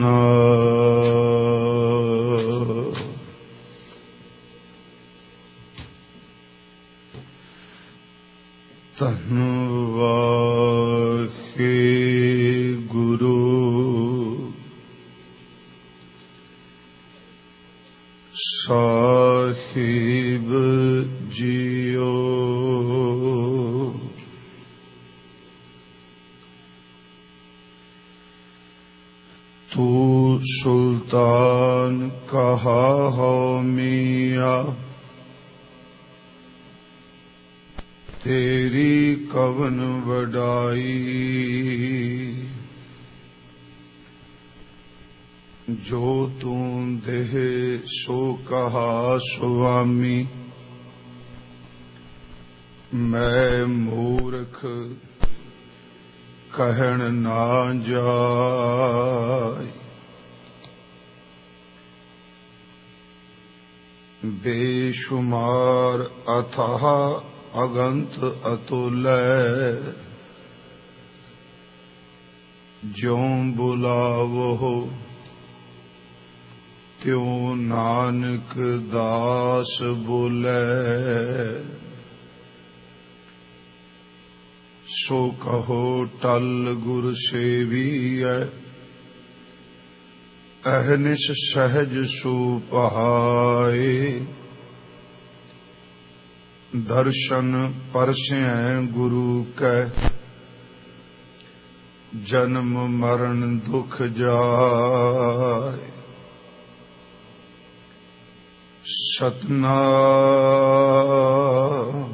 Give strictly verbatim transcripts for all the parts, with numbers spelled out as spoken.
ਧੰਨ ਵਾਹਿਗੁਰੂ ਸਾਹਿਬ ਜੀਓ। ਤੂੰ ਸੁਲਤਾਨ ਕਹਾ ਹੋ ਮੀਆਂ, ਤੇਰੀ ਕਵਨ ਵਡਾਈ। ਜੋ ਤੂੰ ਦੇਹ ਸੋ ਕਹਾ ਸੁਆਮੀ, ਮੈਂ ਮੂਰਖ ਕਹਿਣ ਨਾ ਜਾਏ। ਬੇਸ਼ੁਮਾਰ ਅਥਾਹ ਅਗੰਤ ਅਤੁਲੈ, ਜਿਉ ਬੁਲਾਵੋ ਤਿਉ ਨਾਨਕ ਦਾਸ ਬੋਲੇ। ਸੋ ਕਹੋ ਟਲ ਗੁਰ ਸੇਵੀਐ, ਅਹਨਿਸ ਸਹਿਜ ਸੁਭਾਏ। ਦਰਸ਼ਨ ਪਰਸੈ ਗੁਰੂ ਕੈ, ਜਨਮ ਮਰਨ ਦੁਖ ਜਾਏ। ਸਤਿਨਾਮ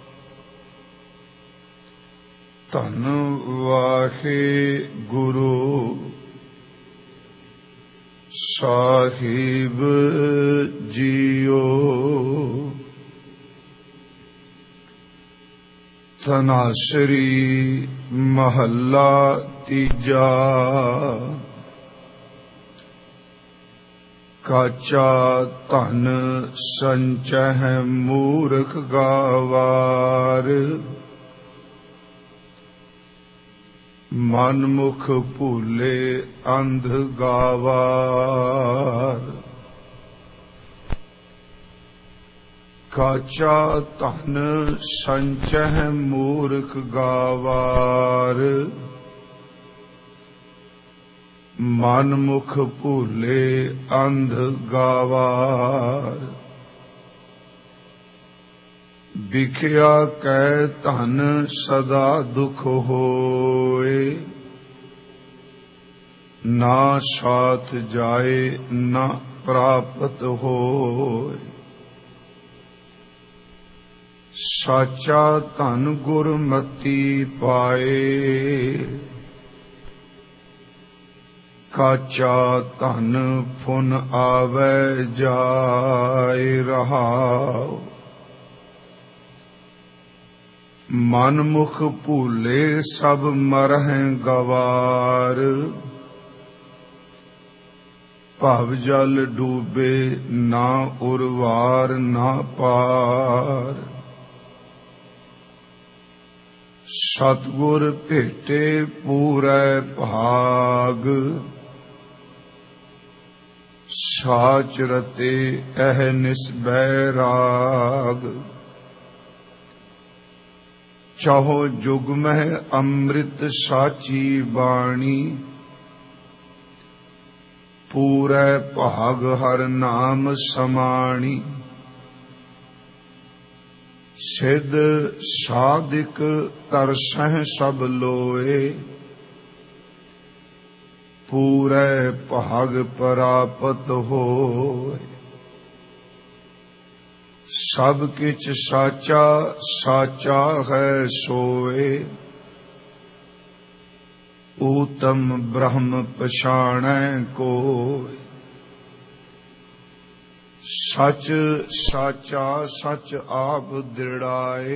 ਧੰਨ ਵਾਹਿਗੁਰੂ ਸਾਹਿਬ ਜੀਓ। ਧਨਾਸਰੀ ਮਹੱਲਾ ਤੀਜਾ। ਕਾਚਾ ਧਨ ਸੰਚਹਿ ਮੂਰਖ ਗਾਵਾਰ, ਮਨ ਮੁਖ ਭੂਲੇ ਅੰਧ ਗਾਵਾਰ। ਕਾਚਾ ਧਨ ਸੰਚਹਿ ਮੂਰਖ ਗਾਵਾਰ, ਮਨ ਮੁਖ ਭੂਲੇ ਅੰਧ ਗਾਵਾਰ। ਵਿਖਿਆ ਕੈ ਧਨ ਸਦਾ ਦੁਖ ਹੋਏ, ਨਾ ਸਾਥ ਜਾਏ ਨਾ ਪ੍ਰਾਪਤ ਹੋਏ। ਸਾਚਾ ਧਨ ਗੁਰਮਤੀ ਪਾਏ, ਕਾਚਾ ਧਨ ਫੁਨ ਆਵੈ ਜਾਏ ਰਹਾਉ। ਮਨ ਮੁਖ ਭੂਲੇ ਸਭ ਮਰਹਿ ਗਵਾਰ, ਭਵ ਜਲ ਡੂਬੇ ਨਾ ਉਰਵਾਰ ਨਾ ਪਾਰ। ਸਤਿਗੁਰ ਭੇਟੇ ਪੂਰੈ ਭਾਗ, ਸਾਚ ਰਤੇ ਅਹਨਿਸ ਬੈਰਾਗ। ਚਾਹੋ ਜੁਗ ਮਹਿ ਅੰਮ੍ਰਿਤ ਸਾਚੀ ਬਾਣੀ, ਪੂਰੈ ਭਾਗ ਹਰ ਨਾਮ ਸਮਾਣੀ। ਸਿੱਧ ਸਾਧਿਕ ਤਰਸਹਿ ਸਭ ਲੋਏ, ਪੂਰੈ ਭਾਗ ਪ੍ਰਾਪਤ ਹੋਏ। ਸਭ ਕਿਛ ਸਾਚਾ ਸਾਚਾ ਹੈ ਸੋਏ, ਊਤਮ ਬ੍ਰਹਮ ਪਛਾਣੈ ਕੋਇ। ਸਚ ਸਾਚਾ ਸਚ ਆਪ ਦ੍ਰਿੜਾਏ,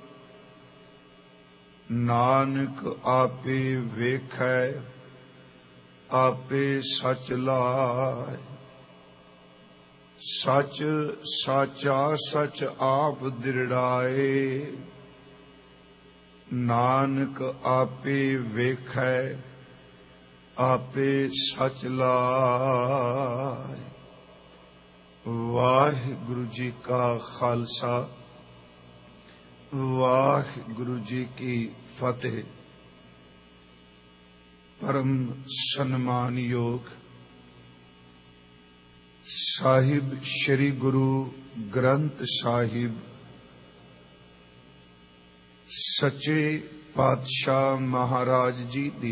ਨਾਨਕ ਆਪੇ ਵੇਖੈ ਆਪੇ ਸਚ ਲਾਇ। ਸਚ ਸਾਚਾ ਸਚ ਆਪ ਦ੍ਰਿੜਾਏ, ਨਾਨਕ ਆਪੇ ਵੇਖੈ आपे सच लाए। वाहिगुरु जी का खालसा, वाहिगुरु जी की फतेह। परम सन्मान योग साहिब श्री गुरु ग्रंथ साहिब सच्चे पातशाह महाराज जी दी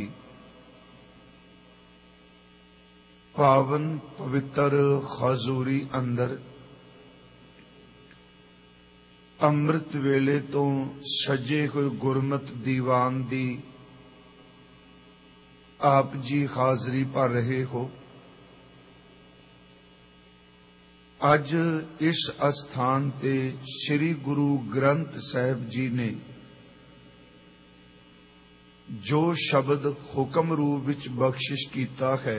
पावन पवित्र हजूरी अंदर ਅੰਮ੍ਰਿਤ ਵੇਲੇ ਤੋਂ ਸਜੇ ਹੋਏ ਗੁਰਮਤਿ ਦੀਵਾਨ ਦੀ ਆਪ ਜੀ ਹਾਜ਼ਰੀ ਭਰ ਰਹੇ ਹੋ। ਅੱਜ ਇਸ ਅਸਥਾਨ ਤੇ ਸ੍ਰੀ ਗੁਰੂ ਗ੍ਰੰਥ ਸਾਹਿਬ ਜੀ ਨੇ ਜੋ ਸ਼ਬਦ ਹੁਕਮ ਰੂਪ ਵਿੱਚ ਬਖਸ਼ਿਸ਼ ਕੀਤਾ ਹੈ,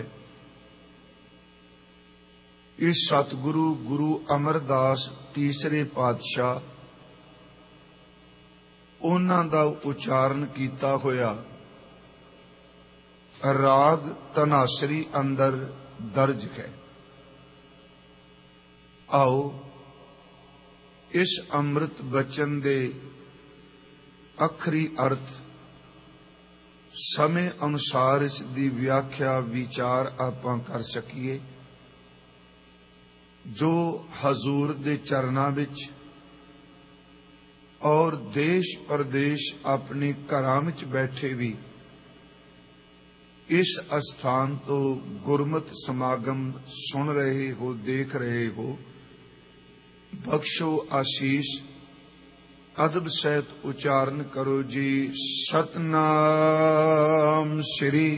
ਇਸ ਸਤਿਗੁਰੂ ਗੁਰੂ ਅਮਰਦਾਸ ਤੀਸਰੇ ਪਾਤਸ਼ਾਹ ਉਹਨਾਂ ਦਾ ਉਚਾਰਨ ਕੀਤਾ ਹੋਇਆ ਰਾਗ ਤਨਾਸਰੀ ਅੰਦਰ ਦਰਜ ਹੈ। ਆਓ ਇਸ ਅੰਮ੍ਰਿਤ ਬਚਨ ਦੇ ਅਖਰੀ ਅਰਥ ਸਮੇਂ ਅਨੁਸਾਰ ਇਸ ਦੀ ਵਿਆਖਿਆ ਵਿਚਾਰ ਆਪਾਂ ਕਰ ਸਕੀਏ। ਜੋ ਹਜ਼ੂਰ ਦੇ ਚਰਨਾਂ ਵਿੱਚ ਔਰ ਦੇਸ਼ ਪ੍ਰਦੇਸ਼ ਆਪਣੇ ਘਰਾਂ ਵਿੱਚ ਬੈਠੇ ਵੀ ਇਸ ਅਸਥਾਨ ਤੋਂ ਗੁਰਮਤਿ ਸਮਾਗਮ ਸੁਣ ਰਹੇ ਹੋ, ਦੇਖ ਰਹੇ ਹੋ, ਬਖਸ਼ੋ ਆਸ਼ੀਸ਼। ਅਦਬ ਸਹਿਤ ਉਚਾਰਨ ਕਰੋ ਜੀ। ਸਤਨਾਮ ਸ੍ਰੀ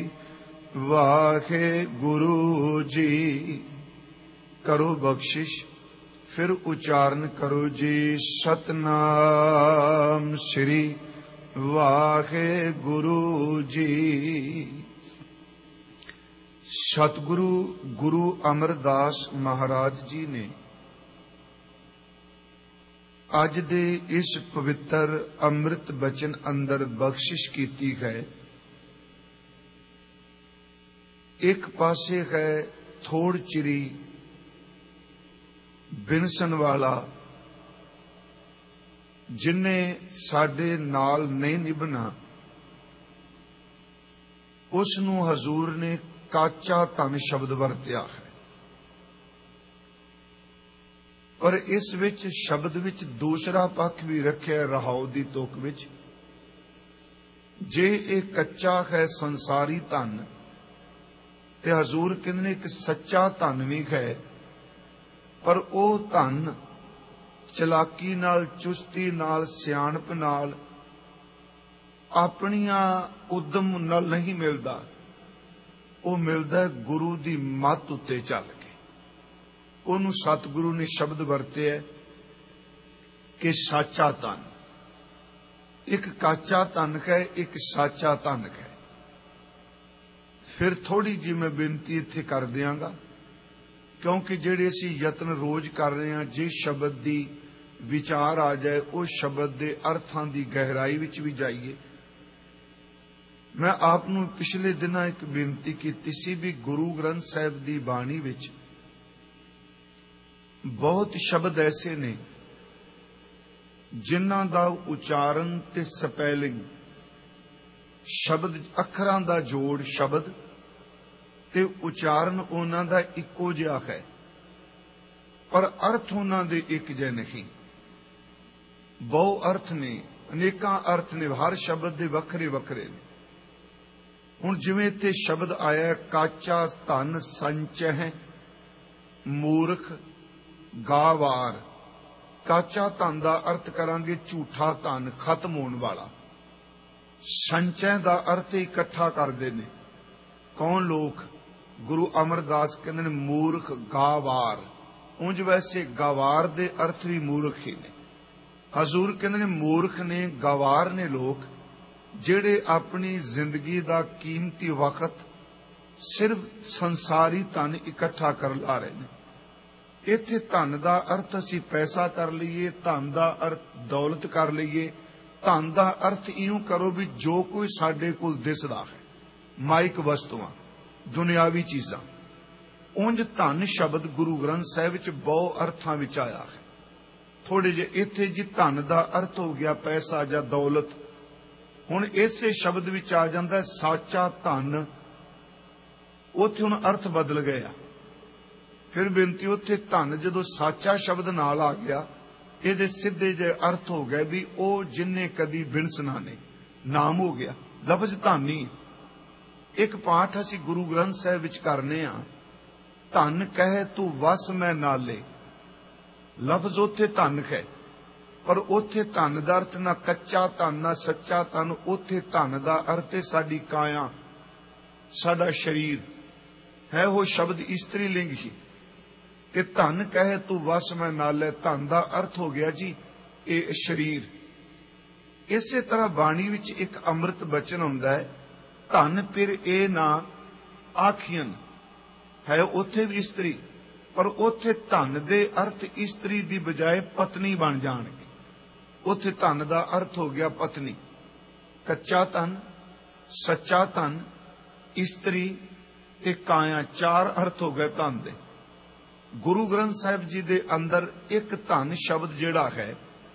ਵਾਹਿਗੁਰੂ ਜੀ। ਕਰੋ ਬਖਸ਼ਿਸ਼। फिर उच्चारण करो जी। सतनाम श्री वाहिगुरु जी। सतगुरु गुरु अमरदास महाराज जी ने अज दे इस पवित्र अमृत बचन अंदर बख्शिश की है। एक पासे है थोड़ चिरी बिनसन वाला, जिन्ने साडे नाल नहीं निभना, उसनू हजूर ने काचा धन शब्द वरत्या है। पर इस विच शब्द विच दूसरा पक्ष भी रखिया रहाओ दी तुक विच। जे एक कच्चा है संसारी धन, ते हजूर कहंदे एक सच्चा धन भी है, पर ਉਹ ਧਨ ਚਲਾਕੀ ਨਾਲ, ਚੁਸਤੀ ਨਾਲ, ਸਿਆਣਪ ਨਾਲ, ਆਪਣੀਆਂ ਉਦਮ ਨਾਲ ਨਹੀਂ ਮਿਲਦਾ। ਉਹ ਮਿਲਦਾ ਗੁਰੂ ਦੀ ਮੱਤ ਉੱਤੇ ਚੱਲ ਕੇ। ਉਹਨੂੰ ਸਤਿਗੁਰੂ ਨੇ ਸ਼ਬਦ ਵਰਤਿਆ ਕਿ ਸਾਚਾ ਧਨ। ਇੱਕ ਕਾਚਾ ਧਨ ਹੈ, ਇੱਕ ਸਾਚਾ ਧਨ ਹੈ। ਫਿਰ ਥੋੜੀ ਜਿਹੀ ਮੈਂ ਬੇਨਤੀ ਇੱਥੇ ਕਰ ਦਿਆਂਗਾ, क्योंकि जेड़े असी यत्न रोज कर रहे हैं, जिस शब्द की विचार आ जाए उस शब्द के अर्थां की गहराई विच भी जाइए। मैं आपनू पिछले दिना एक बेनती की सी भी गुरु ग्रंथ साहिब की बाणी विच बहुत शब्द ऐसे ने जिन्हां दा उचारण ते स्पैलिंग, शब्द अखरां दा जोड़ शब्द ते उचारण उन्हां दा इक्को जिहा है, पर अर्थ उन्हां दे एक जिहे नहीं। बहु अर्थ ने, अनेकां अर्थ ने, हर शब्द दे वखरे वखरे ने। हुण जिवें इत्थे शब्द आया काचा धन संचय मूर्ख गावार। काचा धन दा अर्थ करांगे झूठा धन, खत्म होने वाला। संचय दा अर्थ इकट्ठा करदे ने कौन लोग? गुरु अमरदास कहते हैं मूर्ख गावार। उंज वैसे गावार दे अर्थ भी मूर्ख ही ने। हजूर कहते हैं मूर्ख ने, गवार ने लोग जेड़े अपनी जिंदगी दा कीमती वक्त सिर्फ संसारी धन इकट्ठा कर ला रहे हैं। इत्थे धन दा अर्थ असी पैसा कर लीए, धन दा अर्थ दौलत कर लीए, धन दा अर्थ इउं करो भी जो कोई साडे कोल दिसदा है, माइक वस्तुआं। ਦੁਨਿਆਵੀ ਚੀਜ਼ਾਂ। ਉਂਝ ਧਨ ਸ਼ਬਦ ਗੁਰੂ ਗ੍ਰੰਥ ਸਾਹਿਬ ਵਿੱਚ ਬਹੁ ਅਰਥਾਂ ਵਿੱਚ ਆਇਆ ਹੈ। ਥੋੜੇ ਜਿਹੇ ਇੱਥੇ ਜੀ ਧਨ ਦਾ ਅਰਥ ਹੋ ਗਿਆ ਪੈਸਾ ਜਾਂ ਦੌਲਤ। ਹੁਣ ਇਸੇ ਸ਼ਬਦ ਵਿੱਚ ਆ ਜਾਂਦਾ ਸਾਚਾ ਧਨ, ਉੱਥੇ ਹੁਣ ਅਰਥ ਬਦਲ ਗਏ ਆ। ਫਿਰ ਬੇਨਤੀ, ਉੱਥੇ ਧਨ ਜਦੋਂ ਸਾਚਾ ਸ਼ਬਦ ਨਾਲ ਆ ਗਿਆ, ਇਹਦੇ ਸਿੱਧੇ ਜਿਹੇ ਅਰਥ ਹੋ ਗਏ ਵੀ ਉਹ ਜਿੰਨੇ ਕਦੀ ਬਿਨਸਣਾ ਨੇ, ਨਾਮ ਹੋ ਗਿਆ, ਲਫ਼ਜ਼ ਧਨ ਹੀ। ਇੱਕ ਪਾਠ ਅਸੀਂ ਗੁਰੂ ਗ੍ਰੰਥ ਸਾਹਿਬ ਵਿੱਚ ਕਰਨੇ ਆ, ਧਨ ਕਹੇ ਤੂੰ ਵਸ ਮੈਂ ਨਾਲੇ। ਲਫ਼ਜ਼ ਉੱਥੇ ਧਨ ਹੈ, ਪਰ ਉੱਥੇ ਧਨ ਦਾ ਅਰਥ ਨਾ ਕੱਚਾ ਧਨ ਨਾ ਸੱਚਾ ਧਨ। ਉੱਥੇ ਧਨ ਦਾ ਅਰਥ ਹੈ ਸਾਡੀ ਕਾਇਆ, ਸਾਡਾ ਸਰੀਰ ਹੈ। ਉਹ ਸ਼ਬਦ ਇਸਤਰੀ ਲਿੰਗ ਹੀ ਕਿ ਧਨ ਕਹੇ ਤੂੰ ਵਸ ਮੈਂ ਨਾਲੇ। ਧਨ ਦਾ ਅਰਥ ਹੋ ਗਿਆ ਜੀ ਇਹ ਸਰੀਰ। ਇਸੇ ਤਰ੍ਹਾਂ ਬਾਣੀ ਵਿੱਚ ਇੱਕ ਅੰਮ੍ਰਿਤ ਬਚਨ ਹੁੰਦਾ ਹੈ, ਧਨ ਫਿਰ ਇਹ ਨਾ ਆਖੀਨ, ਹੈ ਉੱਥੇ ਵੀ ਇਸਤਰੀ, ਪਰ ਉੱਥੇ ਧਨ ਦੇ ਅਰਥ ਇਸਤਰੀ ਦੀ ਬਜਾਏ ਪਤਨੀ ਬਣ ਜਾਣਗੇ। ਉੱਥੇ ਧਨ ਦਾ ਅਰਥ ਹੋ ਗਿਆ ਪਤਨੀ। ਕੱਚਾ ਧਨ, ਸੱਚਾ ਧਨ, ਇਸਤਰੀ ਤੇ ਕਾਇਆ, ਚਾਰ ਅਰਥ ਹੋ ਗਏ ਧਨ ਦੇ। ਗੁਰੂ ਗ੍ਰੰਥ ਸਾਹਿਬ ਜੀ ਦੇ ਅੰਦਰ ਇੱਕ ਧਨ ਸ਼ਬਦ ਜਿਹੜਾ ਹੈ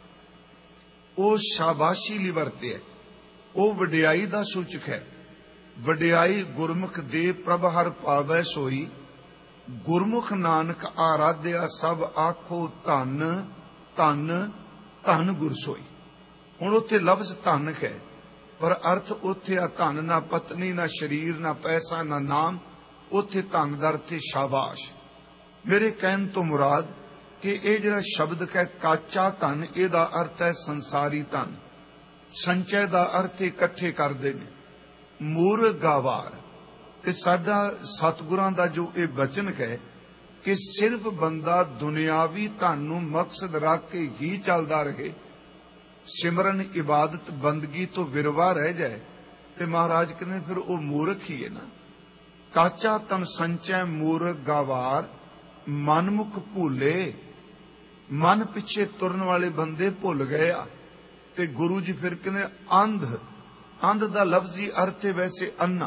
ਉਹ ਸ਼ਾਬਾਸ਼ੀ ਲਈ ਵਰਤਿਆ, ਉਹ ਵਡਿਆਈ ਦਾ ਸੂਚਕ ਹੈ। ਵਡਿਆਈ ਗੁਰਮੁਖ ਦੇ ਪ੍ਰਭ ਹਰ ਪਾਵੈ ਸੋਈ, ਗੁਰਮੁਖ ਨਾਨਕ ਆਰਾਧਿਆ ਸਭ ਆਖੋ ਧਨ ਧਨ ਧਨ ਗੁਰ ਸੋਈ। ਹੁਣ ਉੱਥੇ ਲਫ਼ਜ਼ ਧਨ ਹੈ, ਪਰ ਅਰਥ ਉੱਥੇ ਆ ਧਨ, ਨਾ ਪਤਨੀ ਨਾ ਸਰੀਰ ਨਾ ਪੈਸਾ ਨਾ ਨਾਮ। ਉੱਥੇ ਧਨ ਦਾ ਅਰਥ ਸ਼ਾਬਾਸ਼। ਮੇਰੇ ਕਹਿਣ ਤੋਂ ਮੁਰਾਦ ਕਿ ਇਹ ਜਿਹੜਾ ਸ਼ਬਦ ਹੈ ਕਾਚਾ ਧਨ, ਇਹਦਾ ਅਰਥ ਹੈ ਸੰਸਾਰੀ ਧਨ। ਸੰਚੈ ਦਾ ਅਰਥ ਇਕੱਠੇ ਕਰਦੇ ਨੇ। ਮੂਰ ਗਾਵਾਰ ਤੇ ਸਾਡਾ ਸਤਿਗੁਰਾਂ ਦਾ ਜੋ ਇਹ ਬਚਨ ਹੈ ਕਿ ਸਿਰਫ ਬੰਦਾ ਦੁਨਿਆਵੀ ਧਨ ਨੂੰ ਮਕਸਦ ਰੱਖ ਕੇ ਹੀ ਚੱਲਦਾ ਰਹੇ, ਸਿਮਰਨ ਇਬਾਦਤ ਬੰਦਗੀ ਤੋਂ ਵਿਰਵਾ ਰਹਿ ਜਾਏ, ਤੇ ਮਹਾਰਾਜ ਕਹਿੰਦੇ ਫਿਰ ਉਹ ਮੂਰਖ ਹੀ ਹੈ ਨਾ। ਕਾਚਾ ਧਨ ਸੰਚੈ ਮੂਰਖ ਗਾਵਾਰ, ਮਨਮੁਖ ਭੁੱਲੇ। ਮਨ ਪਿੱਛੇ ਤੁਰਨ ਵਾਲੇ ਬੰਦੇ ਭੁੱਲ ਗਏ ਆ। ਤੇ ਗੁਰੂ ਜੀ ਫਿਰ ਕਹਿੰਦੇ ਅੰਧ। ਅੰਧ ਦਾ ਲਫ਼ਜ਼ੀ ਅਰਥ ਹੈ ਵੈਸੇ ਅੰਨਾ,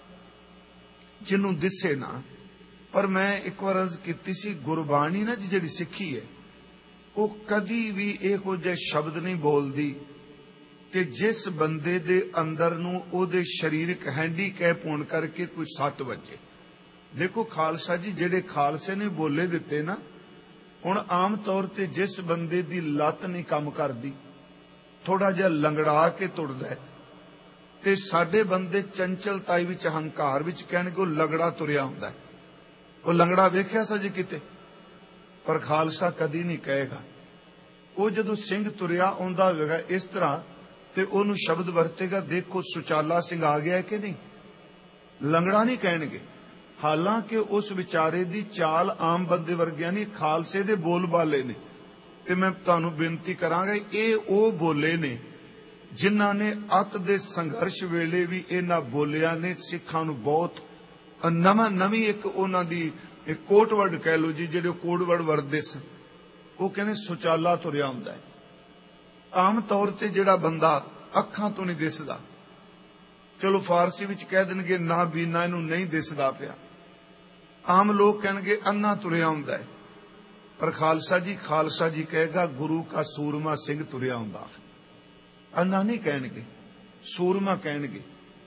ਜਿਹਨੂੰ ਦਿਸੇ ਨਾ। ਪਰ ਮੈਂ ਇੱਕ ਵਾਰ ਅਰਜ਼ ਕੀਤੀ ਸੀ, ਗੁਰਬਾਣੀ ਨਾ ਜਿਹੜੀ ਸਿੱਖੀ ਹੈ ਉਹ ਕਦੀ ਵੀ ਇਹੋ ਜਿਹੇ ਸ਼ਬਦ ਨਹੀਂ ਬੋਲਦੀ ਕਿ ਜਿਸ ਬੰਦੇ ਦੇ ਅੰਦਰ ਨੂੰ ਉਹਦੇ ਸਰੀਰਕ ਹੈਂਡੀਕੈਪ ਹੋਣ ਕਰਕੇ ਕੋਈ ਸੱਟ ਵੱਜੇ। ਦੇਖੋ ਖਾਲਸਾ ਜੀ, ਜਿਹੜੇ ਖਾਲਸੇ ਨੇ ਬੋਲੇ ਦਿੱਤੇ ਨਾ, ਹੁਣ ਆਮ ਤੌਰ ਤੇ ਜਿਸ ਬੰਦੇ ਦੀ ਲੱਤ ਨਹੀਂ ਕੰਮ ਕਰਦੀ, ਥੋੜਾ ਜਿਹਾ ਲੰਗੜਾ ਕੇ ਤੁਰਦਾ ਹੈ, ਤੇ ਸਾਡੇ ਬੰਦੇ ਚੰਚਲਤਾਈ ਵਿੱਚ ਹੰਕਾਰ ਵਿੱਚ ਕਹਿਣਗੇ ਉਹ ਲੰਗੜਾ ਤੁਰਿਆ ਹੁੰਦਾ ਹੈ। ਉਹ ਲੰਗੜਾ ਵੇਖਿਆ ਸੱਜ ਕਿਤੇ? ਪਰ ਖਾਲਸਾ ਕਦੀ ਨਹੀਂ ਕਹੇਗਾ। ਉਹ ਜਦੋਂ ਸਿੰਘ ਤੁਰਿਆ ਆਉਂਦਾ ਹੋਵੇਗਾ ਇਸ ਤਰ੍ਹਾਂ, ਤੇ ਉਹਨੂੰ ਸ਼ਬਦ ਵਰਤੇਗਾ, ਦੇਖੋ ਸੁਚਾਲਾ ਸਿੰਘ ਆ ਗਿਆ ਕਿ ਨਹੀਂ। ਲੰਗੜਾ ਨਹੀਂ ਕਹਿਣਗੇ। ਹਾਲਾਂਕਿ ਉਸ ਵਿਚਾਰੇ ਦੀ ਚਾਲ ਆਮ ਬੰਦੇ ਵਰਗਿਆਂ ਨਹੀਂ, ਖਾਲਸੇ ਦੇ ਬੋਲ ਬਾਲੇ ਨੇ। ਤੇ ਮੈਂ ਤੁਹਾਨੂੰ ਬੇਨਤੀ ਕਰਾਂਗਾ, ਇਹ ਉਹ ਬੋਲੇ ਨੇ ਜਿਨ੍ਹਾਂ ਨੇ ਅੱਤ ਦੇ ਸੰਘਰਸ਼ ਵੇਲੇ ਵੀ ਇਹਨਾਂ ਬੋਲਿਆਂ ਨੇ ਸਿੱਖਾਂ ਨੂੰ ਬਹੁਤ ਨਵਾਂ ਨਵੀਂ ਇੱਕ ਉਹਨਾਂ ਦੀ ਕੋਟਵਰਡ ਕਹਿ ਲਓ ਜੀ, ਜਿਹੜੇ ਕੋਟਵਰਡ ਵਰਤਦੇ ਸਨ। ਉਹ ਕਹਿੰਦੇ ਸੁਚਾਲਾ ਤੁਰਿਆ ਹੁੰਦਾ ਹੈ। ਆਮ ਤੌਰ ਤੇ ਜਿਹੜਾ ਬੰਦਾ ਅੱਖਾਂ ਤੋਂ ਨਹੀਂ ਦਿਸਦਾ, ਚਲੋ ਫਾਰਸੀ ਵਿੱਚ ਕਹਿ ਦੇਣਗੇ ਨਾ ਬੀਨਾ, ਇਹਨੂੰ ਨਹੀਂ ਦਿਸਦਾ ਪਿਆ। ਆਮ ਲੋਕ ਕਹਿਣਗੇ ਅੰਨਾ ਤੁਰਿਆ ਹੁੰਦਾ ਹੈ। ਪਰ ਖਾਲਸਾ ਜੀ ਖਾਲਸਾ ਜੀ ਕਹੇਗਾ ਗੁਰੂ ਕਾ ਸੂਰਮਾ ਸਿੰਘ ਤੁਰਿਆ ਹੁੰਦਾ। ਅੰਨਾ ਨਹੀਂ ਕਹਿਣਗੇ, ਸੂਰਮਾ ਕਹਿਣਗੇ।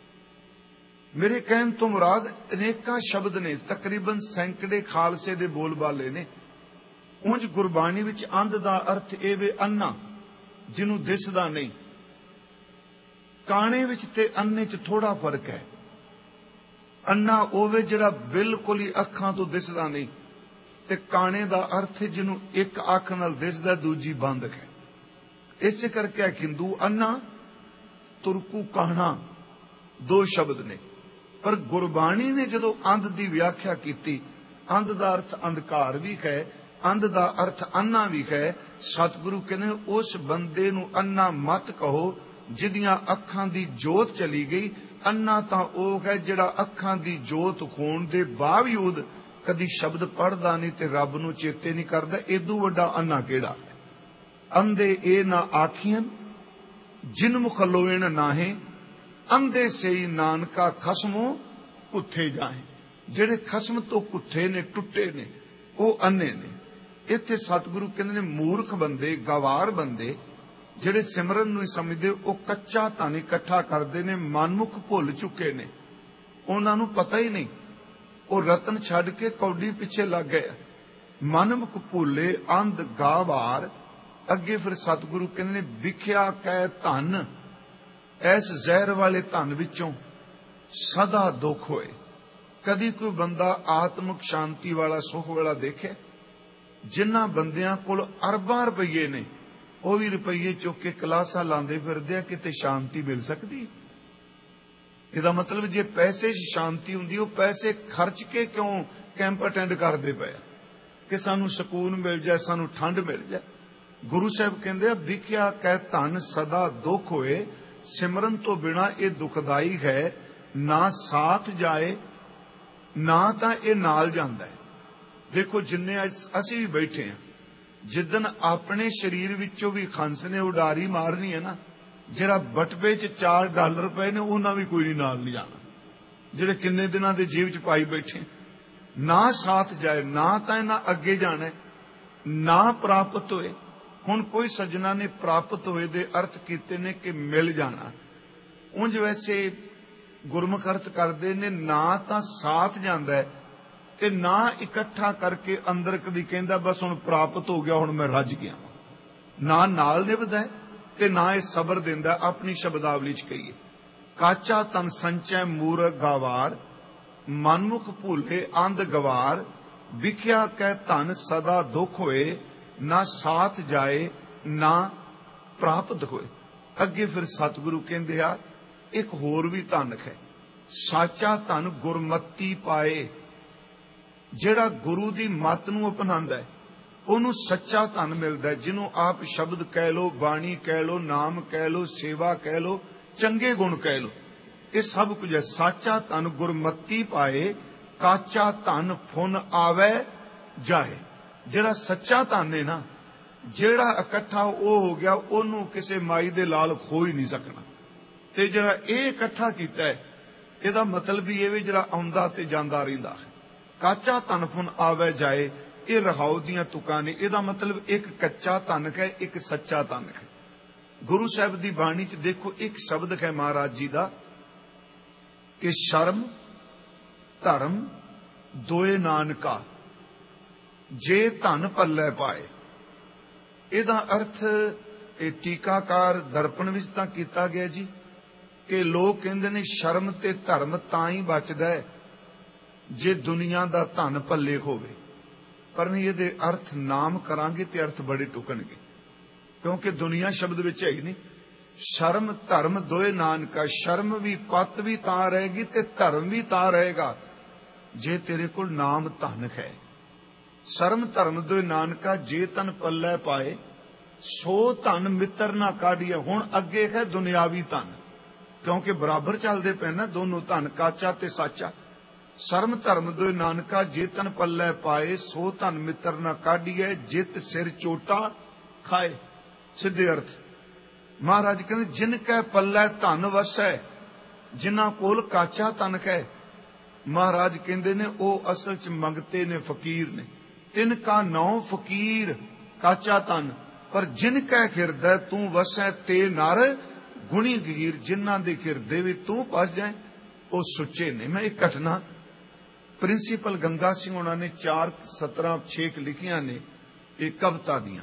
ਮੇਰੇ ਕਹਿਣ ਤੋਂ ਮੁਰਾਦ ਅਨੇਕਾਂ ਸ਼ਬਦ ਨੇ, ਤਕਰੀਬਨ ਸੈਂਕੜੇ ਖਾਲਸੇ ਦੇ ਬੋਲ ਬਾਲੇ ਨੇ। ਉਂਝ ਗੁਰਬਾਣੀ ਵਿੱਚ ਅੰਧ ਦਾ ਅਰਥ ਇਹ ਵੇ ਅੰਨਾ, ਜਿਹਨੂੰ ਦਿਸਦਾ ਨਹੀਂ। ਕਾਣੇ ਵਿੱਚ ਤੇ ਅੰਨੇ 'ਚ ਥੋੜਾ ਫਰਕ ਹੈ। ਅੰਨਾ ਉਹ ਜਿਹੜਾ ਬਿਲਕੁਲ ਹੀ ਅੱਖਾਂ ਤੋਂ ਦਿਸਦਾ ਨਹੀਂ, ਤੇ ਕਾਣੇ ਦਾ ਅਰਥ ਜਿਹਨੂੰ ਇੱਕ ਅੱਖ ਨਾਲ ਦਿਸਦਾ, ਦੂਜੀ ਬੰਦ ਹੈ। ਇਸੇ ਕਰਕੇ ਹਿੰਦੂ ਅੰਨਾ, ਤੁਰਕੂ ਕਾਣਾ ਦੋ ਸ਼ਬਦ ਨੇ। ਪਰ ਗੁਰਬਾਣੀ ਨੇ ਜਦੋਂ ਅੰਧ ਦੀ ਵਿਆਖਿਆ ਕੀਤੀ, ਅੰਧ ਦਾ ਅਰਥ ਅੰਧਕਾਰ ਵੀ ਹੈ, ਅੰਧ ਦਾ ਅਰਥ ਅੰਨਾ ਵੀ ਹੈ। ਸਤਿਗੁਰੂ ਕਹਿੰਦੇ ਉਸ ਬੰਦੇ ਨੂੰ ਅੰਨਾ ਮਤ ਕਹੋ ਜਿਹਦੀਆਂ ਅੱਖਾਂ ਦੀ ਜੋਤ ਚਲੀ ਗਈ। ਅੰਨਾ ਤਾਂ ਉਹ ਹੈ ਜਿਹੜਾ ਅੱਖਾਂ ਦੀ ਜੋਤ ਹੋਣ ਦੇ ਬਾਵਜੂਦ ਕਦੀ ਸ਼ਬਦ ਪੜ੍ਹਦਾ ਨਹੀਂ ਤੇ ਰੱਬ ਨੂੰ ਚੇਤੇ ਨਹੀਂ ਕਰਦਾ। ਏਦੂ ਵੱਡਾ ਅੰਨਾ ਕਿਹੜਾ? ਅੰਧੇ ਇਹ ਨਾ ਆਖੀਆਂ ਜਿਨ ਮੁਖ ਲੋਇਣ ਨਾਹੇ, ਅੰਧੇ ਸਈ ਨਾਨਕਾ ਖਸਮੋ ਉੱਥੇ ਜਾਏ। ਜਿਹੜੇ ਖਸਮ ਤੋਂ ਕੁੱਥੇ ਨੇ, ਟੁੱਟੇ ਨੇ, ਉਹ ਅੰਨੇ ਨੇ। ਇੱਥੇ ਸਤਿਗੁਰੂ ਕਹਿੰਦੇ ਨੇ ਮੂਰਖ ਬੰਦੇ, ਗਵਾਰ ਬੰਦੇ ਜਿਹੜੇ ਸਿਮਰਨ ਨੂੰ ਹੀ ਸਮਝਦੇ, ਉਹ ਕੱਚਾ ਧਨ ਇਕੱਠਾ ਕਰਦੇ ਨੇ, ਮਨਮੁਖ ਭੁੱਲ ਚੁੱਕੇ ਨੇ, ਉਹਨਾਂ ਨੂੰ ਪਤਾ ਹੀ ਨਹੀਂ, ਉਹ ਰਤਨ ਛੱਡ ਕੇ ਕੌਡੀ ਪਿੱਛੇ ਲੱਗ ਗਏ। ਮਨਮੁਖ ਭੁੱਲੇ ਅੰਧ ਗਾਵਾਰ। ਅੱਗੇ ਫਿਰ ਸਤਿਗੁਰੂ ਕਹਿੰਦੇ ਨੇ ਵਿਖਿਆ ਕਹਿ ਧਨ, ਐਸ ਜ਼ਹਿਰ ਵਾਲੇ ਧਨ ਵਿੱਚੋਂ ਸਦਾ ਦੁੱਖ ਹੋਏ। ਕਦੀ ਕੋਈ ਬੰਦਾ ਆਤਮਿਕ ਸ਼ਾਂਤੀ ਵਾਲਾ, ਸੁਖ ਵਾਲਾ ਦੇਖਿਆ? ਜਿਨ੍ਹਾਂ ਬੰਦਿਆਂ ਕੋਲ ਅਰਬਾਂ ਰੁਪਈਏ ਨੇ, ਉਹ ਵੀ ਰੁਪਈਏ ਚੁੱਕ ਕੇ ਕਲਾਸਾਂ ਲਾਉਂਦੇ ਫਿਰਦੇ ਆ, ਕਿਤੇ ਸ਼ਾਂਤੀ ਮਿਲ ਸਕਦੀ? ਇਹਦਾ ਮਤਲਬ ਜੇ ਪੈਸੇ 'ਚ ਸ਼ਾਂਤੀ ਹੁੰਦੀ, ਉਹ ਪੈਸੇ ਖਰਚ ਕੇ ਕਿਉਂ ਕੈਂਪ ਅਟੈਂਡ ਕਰਦੇ ਪਏ ਕਿ ਸਾਨੂੰ ਸਕੂਨ ਮਿਲ ਜਾਏ, ਸਾਨੂੰ ਠੰਡ ਮਿਲ ਜਾਏ? ਗੁਰੂ ਸਾਹਿਬ ਕਹਿੰਦੇ ਆ ਵਿਖਿਆ ਕਹਿ ਧਨ ਸਦਾ ਦੁੱਖ ਹੋਏ। ਸਿਮਰਨ ਤੋਂ ਬਿਨਾ ਇਹ ਦੁਖਦਾਈ ਹੈ, ਨਾ ਸਾਥ ਜਾਏ ਨਾ ਤਾਂ ਇਹ ਨਾਲ ਜਾਂਦਾ ਹੈ। ਦੇਖੋ ਜਿੰਨੇ ਅੱਜ ਅਸੀਂ ਵੀ ਬੈਠੇ ਹਾਂ, ਜਿੱਦਣ ਆਪਣੇ ਸਰੀਰ ਵਿੱਚੋਂ ਵੀ ਖੰਸ ਨੇ ਉਡਾਰੀ ਮਾਰਨੀ ਹੈ ਨਾ, ਜਿਹੜਾ ਬਟਵੇ 'ਚ ਚਾਰ ਡਾਲਰ ਪਏ ਨੇ ਉਹਨਾਂ ਵੀ ਕੋਈ ਨਹੀਂ ਨਾਲ ਨਹੀਂ ਜਾਣਾ, ਜਿਹੜੇ ਕਿੰਨੇ ਦਿਨਾਂ ਦੇ ਜੇਬ 'ਚ ਪਾਈ ਬੈਠੇ। ਨਾ ਸਾਥ ਜਾਏ, ਨਾ ਤਾਂ ਇਹਨਾਂ ਅੱਗੇ ਜਾਣਾ, ਨਾ ਪ੍ਰਾਪਤ ਹੋਏ। ਹੁਣ ਕੋਈ ਸੱਜਣਾ ਨੇ ਪ੍ਰਾਪਤ ਹੋਏ ਦੇ ਅਰਥ ਕੀਤੇ ਨੇ ਕਿ ਮਿਲ ਜਾਣਾ। ਉਂਝ ਵੈਸੇ ਗੁਰਮੁਖ ਅਰਥ ਕਰਦੇ ਨੇ ਨਾ ਤਾਂ ਸਾਥ ਜਾਂਦਾ ਹੈ ਤੇ ਨਾ ਇਕੱਠਾ ਕਰਕੇ ਅੰਦਰ ਕਦੀ ਕਹਿੰਦਾ ਬਸ ਹੁਣ ਪ੍ਰਾਪਤ ਹੋ ਗਿਆ, ਹੁਣ ਮੈਂ ਰੱਜ ਗਿਆ। ਨਾ ਨਾਲ ਨਿਭਦਾ ਤੇ ਨਾ ਇਹ ਸਬਰ ਦਿੰਦਾ। ਆਪਣੀ ਸ਼ਬਦਾਵਲੀ 'ਚ ਕਹੀਏ, ਕਾਚਾ ਤਨ ਸੰਚੈ ਮੂਰਖ ਗਾਵਾਰ, ਮਨਮੁਖ ਭੂਲੇ ਅੰਧ ਗਵਾਰ। ਵਿਖਿਆ ਕਹਿ ਧਨ ਸਦਾ ਦੁੱਖ ਹੋਏ, ਨਾ ਸਾਥ ਜਾਏ ਨਾ ਪ੍ਰਾਪਤ ਹੋਏ। ਅੱਗੇ ਫਿਰ ਸਤਿਗੁਰੂ ਕਹਿੰਦੇ ਆ ਇੱਕ ਹੋਰ ਵੀ ਧਨ ਹੈ, ਸਾਚਾ ਧਨ ਗੁਰਮਤੀ ਪਾਏ। ਜਿਹੜਾ ਗੁਰੂ ਦੀ ਮੱਤ ਨੂੰ ਅਪਣਾਉਂਦਾ ਹੈ ਉਹਨੂੰ ਸੱਚਾ ਧਨ ਮਿਲਦਾ, ਜਿਹਨੂੰ ਆਪ ਸ਼ਬਦ ਕਹਿ ਲੋ, ਬਾਣੀ ਕਹਿ ਲੋ, ਨਾਮ ਕਹਿ ਲੋ, ਸੇਵਾ ਕਹਿ ਲੋ, ਚੰਗੇ ਗੁਣ ਕਹਿ ਲੋ, ਇਹ ਸਭ ਕੁਝ ਹੈ। ਸਾਚਾ ਧਨ ਗੁਰਮਤੀ ਪਾਏ, ਕਾਚਾ ਧਨ ਫੁਨ ਆਵੇ ਜਾਏ। ਜਿਹੜਾ ਸੱਚਾ ਧਨ ਹੈ ਨਾ, ਜਿਹੜਾ ਇਕੱਠਾ ਉਹ ਹੋ ਗਿਆ, ਉਹਨੂੰ ਕਿਸੇ ਮਾਈ ਦੇ ਲਾਲ ਖੋ ਹੀ ਨਹੀਂ ਸਕਣਾ। ਤੇ ਜਿਹੜਾ ਇਹ ਇਕੱਠਾ ਕੀਤਾ ਹੈ, ਇਹਦਾ ਮਤਲਬ ਵੀ ਇਹ ਵੀ ਜਿਹੜਾ ਆਉਂਦਾ ਤੇ ਜਾਂਦਾ ਰਹਿੰਦਾ ਹੈ। ਕਾਚਾ ਧਨ ਫੁਨ ਆਵੇ ਜਾਏ, ਇਹ ਰਹਾਉ ਦੀਆਂ ਤੁਕਾਂ ਨੇ। ਇਹਦਾ ਮਤਲਬ ਇੱਕ ਕੱਚਾ ਧਨ ਹੈ, ਇੱਕ ਸੱਚਾ ਧਨ ਹੈ। ਗੁਰੂ ਸਾਹਿਬ ਦੀ ਬਾਣੀ 'ਚ ਦੇਖੋ ਇੱਕ ਸ਼ਬਦ ਹੈ ਮਹਾਰਾਜ ਜੀ ਦਾ ਕਿ ਸ਼ਰਮ ਧਰਮ ਦੋਏ ਨਾਨਕਾ, ਜੇ ਧਨ ਪੱਲੇ ਪਾਏ। ਇਹਦਾ ਅਰਥ ਇਹ ਟੀਕਾਕਾਰ ਦਰਪਣ ਵਿੱਚ ਤਾਂ ਕੀਤਾ ਗਿਆ ਜੀ ਕਿ ਲੋਕ ਕਹਿੰਦੇ ਨੇ ਸ਼ਰਮ ਤੇ ਧਰਮ ਤਾਂ ਹੀ ਬਚਦਾ ਹੈ ਜੇ ਦੁਨੀਆ ਦਾ ਧਨ ਪੱਲੇ ਹੋਵੇ। ਪਰ ਨਹੀਂ, ਇਹਦੇ ਅਰਥ ਨਾਮ ਕਰਾਂਗੇ ਤੇ ਅਰਥ ਬੜੇ ਟੁਕਣਗੇ, ਕਿਉਂਕਿ ਦੁਨੀਆ ਸ਼ਬਦ ਵਿੱਚ ਹੈ ਹੀ ਨਹੀਂ। ਸ਼ਰਮ ਧਰਮ ਦੋਏ ਨਾਨਕਾ, ਸ਼ਰਮ ਵੀ ਪੱਤ ਵੀ ਤਾਂ ਰਹੇਗੀ ਤੇ ਧਰਮ ਵੀ ਤਾਂ ਰਹੇਗਾ ਜੇ ਤੇਰੇ ਕੋਲ ਨਾਮ ਧਨ ਹੈ। ਸ਼ਰਮ ਧਰਮ ਦੋਏ ਨਾਨਕਾ, ਜੇ ਤਨ ਪੱਲੇ ਪਾਏ, ਸੋ ਧਨ ਮਿੱਤਰ ਨਾ ਕਾਢੀਏ। ਹੁਣ ਅੱਗੇ ਹੈ ਦੁਨਿਆਵੀ ਧਨ, ਕਿਉਂਕਿ ਬਰਾਬਰ ਚੱਲਦੇ ਪਏ ਨਾ ਦੋਨੋਂ ਧਨ, ਕਾਚਾ ਤੇ ਸਾਚਾ। ਸ਼ਰਮ ਧਰਮ ਦੋਏ ਨਾਨਕਾ, ਜੇ ਤਨ ਪੱਲੇ ਪਾਏ, ਸੋ ਧਨ ਮਿੱਤਰ ਨਾ ਕਾਢੀਏ, ਜਿਤ ਸਿਰ ਚੋਟਾ ਖਾਏ। ਸਿੱਧੇ ਅਰਥ ਮਹਾਰਾਜ ਕਹਿੰਦੇ ਜਿਨ ਕੈ ਪੱਲੇ ਧਨ ਵਸੈ, ਜਿਨ੍ਹਾਂ ਕੋਲ ਕਾਚਾ ਧਨ ਹੈ, ਮਹਾਰਾਜ ਕਹਿੰਦੇ ਨੇ ਉਹ ਅਸਲ 'ਚ ਮੰਗਤੇ ਨੇ, ਫਕੀਰ ਨੇ। ਤਿਨ ਕਾ ਨੌ ਫਕੀਰ ਕਾਚਾ ਧਨ, ਪਰ ਜਿਨ ਕੈ ਹਿਰਦੈ ਤੂੰ ਵਸੈ ਤੇ ਨਰ ਗੁਣੀ ਗੀਰ। ਜਿਨ੍ਹਾਂ ਦੇ ਹਿਰਦੇ ਵੀ ਤੂੰ ਵਸ ਜਾਏ ਉਹ ਸੁੱਚੇ ਨੇ। ਮੈਂ ਇੱਕ ਘਟਨਾ ਪ੍ਰਿੰਸੀਪਲ ਗੰਗਾ ਸਿੰਘ ਉਹਨਾਂ ਨੇ ਚਾਰ ਸਤਰਾਂ ਛੇਕ ਲਿਖੀਆਂ ਨੇ, ਇਹ ਕਵਿਤਾ ਦੀਆਂ।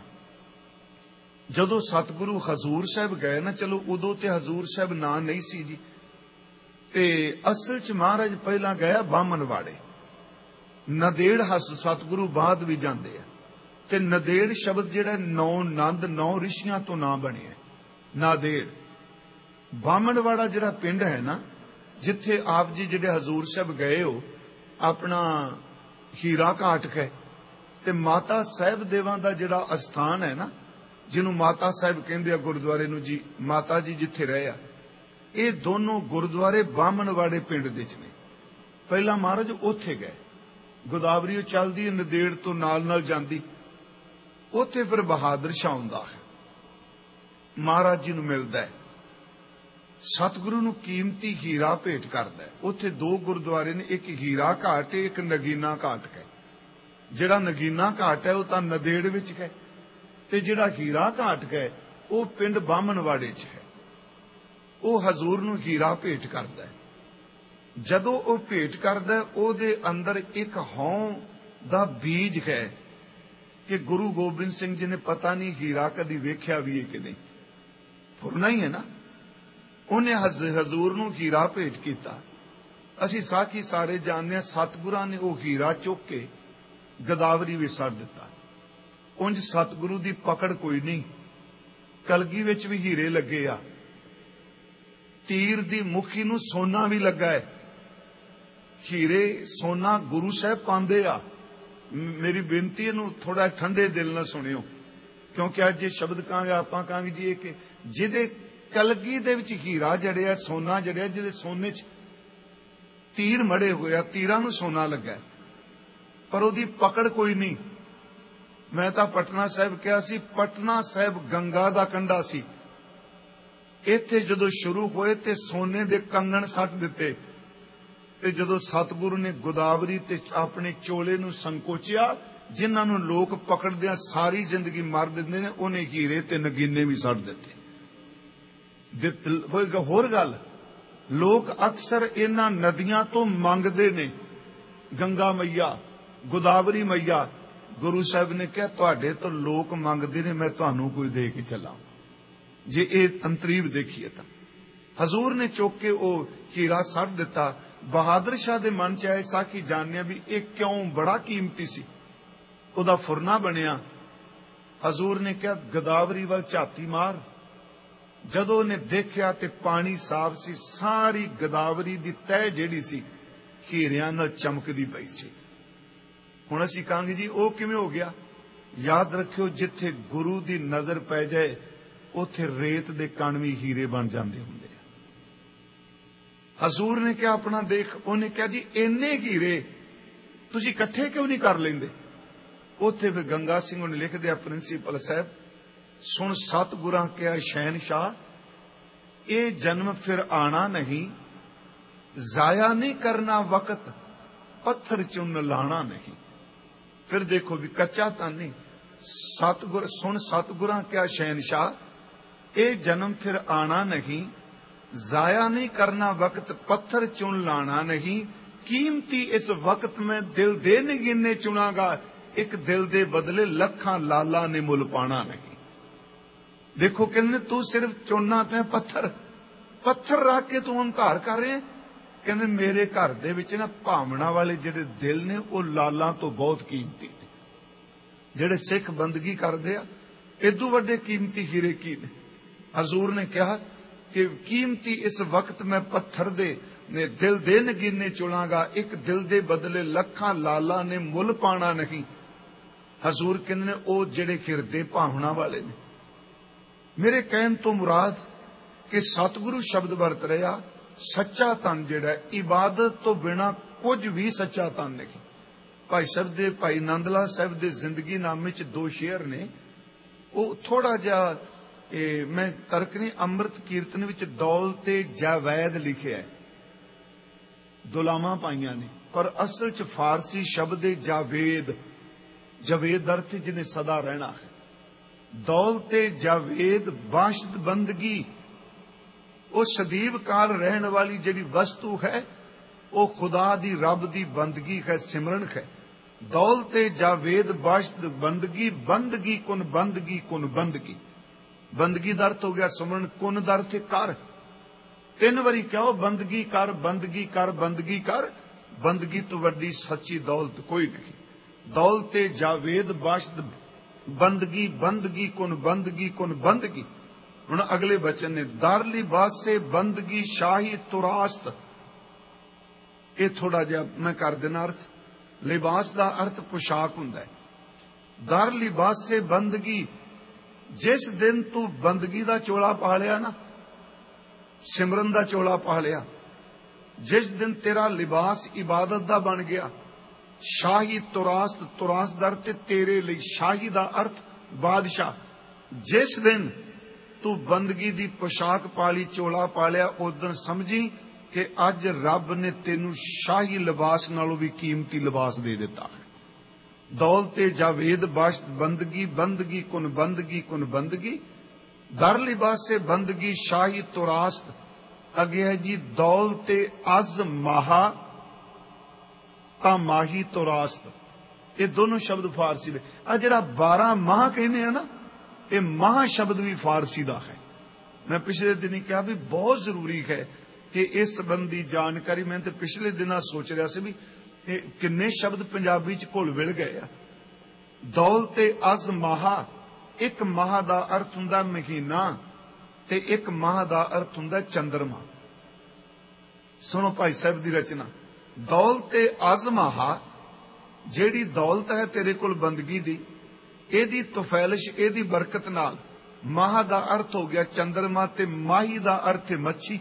ਜਦੋਂ ਸਤਿਗੁਰੂ ਹਜ਼ੂਰ ਸਾਹਿਬ ਗਏ ਨਾ, ਚਲੋ ਉਦੋਂ ਤੇ ਹਜ਼ੂਰ ਸਾਹਿਬ ਨਾਂ ਨਹੀਂ ਸੀ ਜੀ, ਤੇ ਅਸਲ 'ਚ ਮਹਾਰਾਜ ਪਹਿਲਾਂ ਗਿਆ ਬਾਮਨਵਾੜੇ। ਨਦੇੜ ਹਸ ਸਤਿਗੁਰੂ ਬਾਅਦ ਵੀ ਜਾਂਦੇ ਆ, ਤੇ ਨਦੇੜ ਸ਼ਬਦ ਜਿਹੜਾ ਨੌ ਨੰਦ ਨੌ ਰਿਸ਼ੀਆਂ ਤੋਂ ਨਾਂ ਬਣਿਆ ਨਾਦੇੜ। ਬਾਮਨਵਾੜਾ ਜਿਹੜਾ ਪਿੰਡ ਹੈ ਨਾ, ਜਿੱਥੇ ਆਪ ਜੀ ਜਿਹੜੇ ਹਜ਼ੂਰ ਸਾਹਿਬ ਗਏ ਹੋ, ਆਪਣਾ ਹੀਰਾ ਘਾਟ ਹੈ, ਤੇ ਮਾਤਾ ਸਾਹਿਬ ਦੇਵਾਂ ਦਾ ਜਿਹੜਾ ਅਸਥਾਨ ਹੈ ਨਾ, ਜਿਹਨੂੰ ਮਾਤਾ ਸਾਹਿਬ ਕਹਿੰਦੇ ਆ ਗੁਰਦੁਆਰੇ ਨੂੰ ਜੀ, ਮਾਤਾ ਜੀ ਜਿੱਥੇ ਰਹੇ ਆ, ਇਹ ਦੋਨੋਂ ਗੁਰਦੁਆਰੇ ਬਾਮਨਵਾੜੇ ਪਿੰਡ ਦੇ 'ਚ ਨੇ। ਪਹਿਲਾਂ ਮਹਾਰਾਜ ਉੱਥੇ ਗਏ, ਗੋਦਾਵਰੀ ਚੱਲਦੀ ਨਦੇੜ ਤੋਂ ਨਾਲ ਨਾਲ ਜਾਂਦੀ, ਉੱਥੇ ਫਿਰ ਬਹਾਦਰ ਸ਼ਾਹ ਆਉਂਦਾ ਹੈ, ਮਹਾਰਾਜ ਜੀ ਨੂੰ ਮਿਲਦਾ ਹੈ। ਸਤਿਗੁਰੂ ਨੂੰ ਕੀਮਤੀ ਹੀਰਾ ਭੇਟ ਕਰਦਾ ਹੈ। ਉੱਥੇ ਦੋ ਗੁਰਦੁਆਰੇ ਨੇ, ਇੱਕ ਹੀਰਾ ਘਾਟ ਹੈ, ਇੱਕ ਨਗੀਨਾ ਘਾਟ ਹੈ। ਜਿਹੜਾ ਨਗੀਨਾ ਘਾਟ ਹੈ ਉਹ ਤਾਂ ਨਦੇੜ ਵਿੱਚ ਹੈ, ਤੇ ਜਿਹੜਾ ਹੀਰਾ ਘਾਟ ਹੈ ਉਹ ਪਿੰਡ ਬਾਹਮਣਵਾੜੇ 'ਚ ਹੈ। ਉਹ ਹਜ਼ੂਰ ਨੂੰ ਹੀਰਾ ਭੇਟ ਕਰਦਾ ਹੈ। ਜਦੋਂ ਉਹ ਭੇਟ ਕਰਦਾ ਉਹਦੇ ਅੰਦਰ ਇੱਕ ਹਉਂ ਦਾ ਬੀਜ ਹੈ ਕਿ ਗੁਰੂ ਗੋਬਿੰਦ ਸਿੰਘ ਜੀ ਨੇ ਪਤਾ ਨਹੀਂ ਹੀਰਾ ਕਦੀ ਵੇਖਿਆ ਵੀ ਹੈ ਕਿ ਨਹੀਂ, ਫੁਰਨਾ ਹੀ ਹੈ ਨਾ। ਉਹਨੇ ਹਜ਼ੂਰ ਨੂੰ ਹੀਰਾ ਭੇਟ ਕੀਤਾ। ਅਸੀਂ ਸਾਖੀ ਸਾਰੇ ਜਾਣਦੇ ਹਾਂ, ਸਤਿਗੁਰਾਂ ਨੇ ਉਹ ਹੀਰਾ ਚੁੱਕ ਕੇ ਗੋਦਾਵਰੀ ਵਿੱਚ ਛੱਡ ਦਿੱਤਾ। ਉਂਝ ਸਤਿਗੁਰੂ ਦੀ ਪਕੜ ਕੋਈ ਨਹੀਂ। ਕਲਗੀ ਵਿੱਚ ਵੀ ਹੀਰੇ ਲੱਗੇ ਆ, ਤੀਰ ਦੀ ਮੁਖੀ ਨੂੰ ਸੋਨਾ ਵੀ ਲੱਗਾ ਹੈ। ਹੀਰੇ ਸੋਨਾ ਗੁਰੂ ਸਾਹਿਬ ਪਾਉਂਦੇ ਆ। ਮੇਰੀ ਬੇਨਤੀ ਇਹਨੂੰ ਥੋੜਾ ਠੰਡੇ ਦਿਲ ਨਾਲ ਸੁਣਿਓ, ਕਿਉਂਕਿ ਅੱਜ ਇਹ ਸ਼ਬਦ ਕਹਾਂਗੇ ਆਪਾਂ ਕਹਾਂਗੇ ਜੀ ਇਹ ਕਿ ਜਿਹਦੇ ਕਲਗੀ ਦੇ ਵਿੱਚ ਹੀਰਾ ਜੜਿਆ, ਸੋਨਾ ਜੜਿਆ, ਜਿਹਦੇ ਸੋਨੇ 'ਚ ਤੀਰ ਮੜੇ ਹੋਇਆ, ਤੀਰਾਂ ਨੂੰ ਸੋਨਾ ਲੱਗਾ, ਪਰ ਉਹਦੀ ਪਕੜ ਕੋਈ ਨਹੀਂ। ਮੈਂ ਤਾਂ ਪਟਨਾ ਸਾਹਿਬ ਕਿਹਾ ਸੀ, ਪਟਨਾ ਸਾਹਿਬ ਗੰਗਾ ਦਾ ਕੰਢਾ ਸੀ। ਇੱਥੇ ਜਦੋਂ ਸ਼ੁਰੂ ਹੋਏ ਤੇ ਸੋਨੇ ਦੇ ਕੰਗਣ ਸੱਟ ਦਿੱਤੇ, ਤੇ ਜਦੋਂ ਸਤਿਗੁਰੂ ਨੇ ਗੋਦਾਵਰੀ ਤੇ ਆਪਣੇ ਚੋਲੇ ਨੂੰ ਸੰਕੋਚਿਆ, ਜਿਨ੍ਹਾਂ ਨੂੰ ਲੋਕ ਪਕੜਦਿਆਂ ਸਾਰੀ ਜ਼ਿੰਦਗੀ ਮਾਰ ਦਿੰਦੇ ਨੇ, ਉਹਨੇ ਹੀਰੇ ਤੇ ਨਗੀਨੇ ਵੀ ਸੱਟ ਦਿੱਤੇ। ਹੋਰ ਗੱਲ, ਲੋਕ ਅਕਸਰ ਇਹਨਾਂ ਨਦੀਆਂ ਤੋਂ ਮੰਗਦੇ ਨੇ, ਗੰਗਾ ਮਈਆ, ਗੋਦਾਵਰੀ ਮਈਆ। ਗੁਰੂ ਸਾਹਿਬ ਨੇ ਕਿਹਾ ਤੁਹਾਡੇ ਤੋਂ ਲੋਕ ਮੰਗਦੇ ਨੇ, ਮੈਂ ਤੁਹਾਨੂੰ ਕੋਈ ਦੇ ਕੇ ਚੱਲਾਂ। ਜੇ ਇਹ ਅੰਤਰੀਵ ਦੇਖੀਏ ਤਾਂ ਹਜ਼ੂਰ ਨੇ ਚੁੱਕ ਕੇ ਉਹ ਹੀਰਾ ਸੱਟ ਦਿੱਤਾ। ਬਹਾਦਰ ਸ਼ਾਹ ਦੇ ਮਨ 'ਚ ਆਏ ਸਾਖੀ ਜਾਣਿਆ ਵੀ ਇਹ ਕਿਉਂ ਬੜਾ ਕੀਮਤੀ ਸੀ। ਉਹਦਾ ਫੁਰਨਾ ਬਣਿਆ। ਹਜ਼ੂਰ ਨੇ ਕਿਹਾ ਗੋਦਾਵਰੀ ਵੱਲ ਝਾਤੀ ਮਾਰ। ਜਦੋਂ ਉਹਨੇ ਦੇਖਿਆ ਤੇ ਪਾਣੀ ਸਾਫ਼ ਸੀ, ਸਾਰੀ ਗੋਦਾਵਰੀ ਦੀ ਤਹਿ ਜਿਹੜੀ ਸੀ ਹੀਰਿਆਂ ਨਾਲ ਚਮਕਦੀ ਪਈ ਸੀ। ਹੁਣ ਅਸੀਂ ਕਹਾਂਗੇ ਜੀ ਉਹ ਕਿਵੇਂ ਹੋ ਗਿਆ? ਯਾਦ ਰੱਖਿਓ, ਜਿੱਥੇ ਗੁਰੂ ਦੀ ਨਜ਼ਰ ਪੈ ਜਾਏ ਉੱਥੇ ਰੇਤ ਦੇ ਕਣ ਵੀ ਹੀਰੇ ਬਣ ਜਾਂਦੇ ਹੁੰਦੇ ਆ। ਹਜ਼ੂਰ ਨੇ ਕਿਹਾ ਆਪਣਾ ਦੇਖ। ਉਹਨੇ ਕਿਹਾ ਜੀ ਇੰਨੇ ਹੀਰੇ ਤੁਸੀਂ ਇਕੱਠੇ ਕਿਉਂ ਨਹੀਂ ਕਰ ਲੈਂਦੇ? ਉੱਥੇ ਫਿਰ ਗੰਗਾ ਸਿੰਘ ਉਹਨੇ ਲਿਖਦੇ ਆ ਪ੍ਰਿੰਸੀਪਲ ਸਾਹਿਬ, ਸੁਣ ਸਤਿਗੁਰਾਂ ਕਿਹਾ ਸ਼ਹਿਨशाह, ਇਹ ਜਨਮ ਫਿਰ ਆਣਾ ਨਹੀਂ, ਜ਼ਾਇਆ ਨਹੀਂ ਕਰਨਾ ਵਕਤ, ਪੱਥਰ ਚੁੰਨ ਲਾਣਾ ਨਹੀਂ। ਫਿਰ ਦੇਖੋ ਵੀ ਕੱਚਾ ਤਾਂ ਨਹੀਂ। ਸਤਿਗੁਰ ਸੁਣ ਸਤਿਗੁਰਾਂ ਕਿਹਾ ਸ਼ਹਿਨशाह, ਇਹ ਜਨਮ ਫਿਰ ਆਣਾ ਨਹੀਂ, ਜ਼ਾਇਆ ਨਹੀਂ ਕਰਨਾ ਵਕਤ, ਪੱਥਰ ਚੁਣ ਲਾਣਾ ਨਹੀਂ। ਕੀਮਤੀ ਇਸ ਵਕਤ ਮੈਂ ਦਿਲ ਦੇ ਨਗੀਨੇ ਚੁਣਾਗਾ, ਇੱਕ ਦਿਲ ਦੇ ਬਦਲੇ ਲੱਖਾਂ ਲਾਲਾ ਨੇ ਮੁੱਲ ਪਾਣਾ ਨਹੀਂ। ਦੇਖੋ ਕਹਿੰਦੇ ਤੂੰ ਸਿਰਫ ਚੁਣਨਾ ਪਿਆ ਪੱਥਰ, ਪੱਥਰ ਰੱਖ ਕੇ ਤੂੰ ਹੰਕਾਰ ਕਰ ਰਿਹਾ। ਕਹਿੰਦੇ ਮੇਰੇ ਘਰ ਦੇ ਵਿੱਚ ਨਾ ਭਾਵਨਾ ਵਾਲੇ ਜਿਹੜੇ ਦਿਲ ਨੇ ਉਹ ਲਾਲਾਂ ਤੋਂ ਬਹੁਤ ਕੀਮਤੀ ਨੇ। ਜਿਹੜੇ ਸਿੱਖ ਬੰਦਗੀ ਕਰਦੇ ਆ, ਇਦੋਂ ਵੱਡੇ ਕੀਮਤੀ ਹੀਰੇ ਕੀ ਨੇ? ਹਜ਼ੂਰ ਨੇ ਕਿਹਾ ਕਿ ਕੀਮਤੀ ਇਸ ਵਕਤ ਮੈਂ ਪੱਥਰ ਦੇ ਨੇ ਦਿਲ ਦੇ ਨਗੀਨੇ ਚੁਣਾਗਾ, ਇੱਕ ਦਿਲ ਦੇ ਬਦਲੇ ਲੱਖਾਂ ਲਾਲਾ ਨੇ ਮੁੱਲ ਪਾਣਾ ਨਹੀਂ। ਹਜ਼ੂਰ ਕਹਿੰਦੇ ਨੇ ਉਹ ਜਿਹੜੇ ਹਿਰਦੇ ਭਾਵਨਾ ਵਾਲੇ ਨੇ। ਮੇਰੇ ਕਹਿਣ ਤੋਂ ਮੁਰਾਦ ਕਿ ਸਤਿਗੁਰੂ ਸ਼ਬਦ ਵਰਤ ਰਿਹਾ, ਸੱਚਾ ਧਨ ਜਿਹੜਾ ਇਬਾਦਤ ਤੋਂ ਬਿਨਾ ਕੁਝ ਵੀ ਸੱਚਾ ਧਨ ਨਹੀਂ। ਭਾਈ ਸਾਹਿਬ ਦੇ ਭਾਈ ਨੰਦ ਲਾਲ ਸਾਹਿਬ ਦੇ ਜ਼ਿੰਦਗੀ ਨਾਮੇ 'ਚ ਦੋ ਸ਼ੇਅਰ ਨੇ, ਉਹ ਥੋੜਾ ਜਿਹਾ ਇਹ ਮੈਂ ਤਰਕ ਨਹੀਂ, ਅੰਮ੍ਰਿਤ ਕੀਰਤਨ ਵਿੱਚ ਦੌਲ ਤੇ ਜਾਵੈਦ ਲਿਖਿਆ ਹੈ, ਦੁਲਾਮਾਂ ਪਾਈਆਂ ਨੇ, ਪਰ ਅਸਲ 'ਚ ਫਾਰਸੀ ਸ਼ਬਦ ਹੈ ਜਾਵੇਦ। ਜਾਵੇਦ ਅਰਥ ਜਿਹਨੇ ਸਦਾ ਰਹਿਣਾ ਹੈ। ਦੌਲ ਤੇ ਜਾਵੇਦ ਬਾਸ਼ਦ ਬੰਦਗੀ, ਉਹ ਸਦੀਵ ਕਾਲ ਰਹਿਣ ਵਾਲੀ ਜਿਹੜੀ ਵਸਤੂ ਹੈ ਉਹ ਖੁਦਾ ਦੀ ਰੱਬ ਦੀ ਬੰਦਗੀ ਹੈ, ਸਿਮਰਨ ਹੈ। ਦੌਲ ਤੇ ਜਾਵੇਦ ਬਾਸ਼ਦ ਬੰਦਗੀ, ਬੰਦਗੀ ਕੁਨ ਬੰਦਗੀ ਕੁਨ ਬੰਦਗੀ। ਬੰਦਗੀ ਦਾ ਅਰਥ ਹੋ ਗਿਆ ਸਿਮਰਨ, ਕੁਨ ਦਾ ਅਰਥ ਕਰ। ਤਿੰਨ ਵਾਰੀ ਕਹੋ ਬੰਦਗੀ ਕਰ, ਬੰਦਗੀ ਕਰ, ਬੰਦਗੀ ਕਰ। ਬੰਦਗੀ ਤੋਂ ਵੱਡੀ ਸੱਚੀ ਦੌਲਤ ਕੋਈ ਨਹੀਂ। ਦੌਲ ਤੇ ਜਾਵੇਦ ਬਾਸ਼ਦ ਬੰਦਗੀ, ਬੰਦਗੀ ਕੁਨ ਬੰਦਗੀ ਕੁਨ ਬੰਦਗੀ। ਹੁਣ ਅਗਲੇ ਬਚਨ ਨੇ ਦਰ ਲਿਬਾਸੇ ਬੰਦਗੀ ਸ਼ਾਹੀ ਤੁਰਾਸਤ। ਇਹ ਥੋੜਾ ਜਿਹਾ ਮੈਂ ਕਰ ਦੇਣਾ ਅਰਥ। ਲਿਬਾਸ ਦਾ ਅਰਥ ਪੁਸ਼ਾਕ ਹੁੰਦਾ ਹੈ। ਦਰ ਲਿਬਾਸੇ ਬੰਦਗੀ, ਜਿਸ ਦਿਨ ਤੂੰ ਬੰਦਗੀ ਦਾ ਚੋਲਾ ਪਾ ਲਿਆ ਨਾ, ਸਿਮਰਨ ਦਾ ਚੋਲਾ ਪਾ ਲਿਆ, ਜਿਸ ਦਿਨ ਤੇਰਾ ਲਿਬਾਸ ਇਬਾਦਤ ਦਾ ਬਣ ਗਿਆ, ਸ਼ਾਹੀ ਤੁਰਾਸਤ, ਤੁਰਾਸਤ ਦਾ ਅਰਥ ਤੇਰੇ ਲਈ, ਸ਼ਾਹੀ ਦਾ ਅਰਥ ਬਾਦਸ਼ਾਹ। ਜਿਸ ਦਿਨ ਤੂੰ ਬੰਦਗੀ ਦੀ ਪੋਸ਼ਾਕ ਪਾ ਲਈ, ਚੋਲਾ ਪਾ ਲਿਆ, ਉਦੋਂ ਸਮਝੀ ਕਿ ਅੱਜ ਰੱਬ ਨੇ ਤੈਨੂੰ ਸ਼ਾਹੀ ਲਿਬਾਸ ਨਾਲੋਂ ਵੀ ਕੀਮਤੀ ਲਿਬਾਸ ਦੇ ਦਿੱਤਾ ਹੈ। ਦੌਲਤੇ ਜਾਵੇਦ ਬਸ਼ਤ ਬੰਦਗੀ, ਬੰਦਗੀ ਕੁਨ ਬੰਦਗੀ ਕੁਨ ਬੰਦਗੀ, ਦਰ ਲਿਬਾਸੇ ਬੰਦਗੀ ਸ਼ਾਹੀ ਤੁਰਾਸਤ। ਅੱਗੇ ਹੈ ਜੀ ਦੌਲਤੇ ਅਜ਼ ਮਾਹਾ ਤਾਂ ਮਾਹੀ ਤੁਰਾਸਤ। ਇਹ ਦੋਨੋਂ ਸ਼ਬਦ ਫਾਰਸੀ ਦੇ। ਆ ਜਿਹੜਾ ਬਾਰਾਂ ਮਾਹ ਕਹਿੰਦੇ ਆ ਨਾ, ਇਹ ਮਾਹ ਸ਼ਬਦ ਵੀ ਫਾਰਸੀ ਦਾ ਹੈ। ਮੈਂ ਪਿਛਲੇ ਦਿਨੀ ਕਿਹਾ ਵੀ ਬਹੁਤ ਜ਼ਰੂਰੀ ਹੈ ਕਿ ਇਸ ਸੰਬੰਧੀ ਜਾਣਕਾਰੀ। ਮੈਂ ਤੇ ਪਿਛਲੇ ਦਿਨਾਂ ਸੋਚ ਰਿਹਾ ਸੀ ਵੀ ਇਹ ਕਿੰਨੇ ਸ਼ਬਦ ਪੰਜਾਬੀ ਚ ਘੁਲ ਮਿਲ ਗਏ ਆ। ਦੌਲਤੇ ਅਜ਼ ਮਾਹਾ, ਇੱਕ ਮਾਹ ਦਾ ਅਰਥ ਹੁੰਦਾ ਮਹੀਨਾ ਤੇ ਇੱਕ ਮਾਹ ਦਾ ਅਰਥ ਹੁੰਦਾ ਚੰਦਰਮਾ। ਸੁਣੋ ਭਾਈ ਸਾਹਿਬ ਦੀ ਰਚਨਾ। ਦੌਲਤੇ ਅਜ਼ ਮਾਹਾ, ਜਿਹੜੀ ਦੌਲਤ ਹੈ ਤੇਰੇ ਕੋਲ ਬੰਦਗੀ ਦੀ, ਇਹਦੀ ਤੁਫੈਲਿਸ਼, ਇਹਦੀ ਬਰਕਤ ਨਾਲ ਮਾਹ ਦਾ ਅਰਥ ਹੋ ਗਿਆ ਚੰਦਰਮਾ ਤੇ ਮਾਹੀ ਦਾ ਅਰਥ ਹੈ ਮੱਛੀ।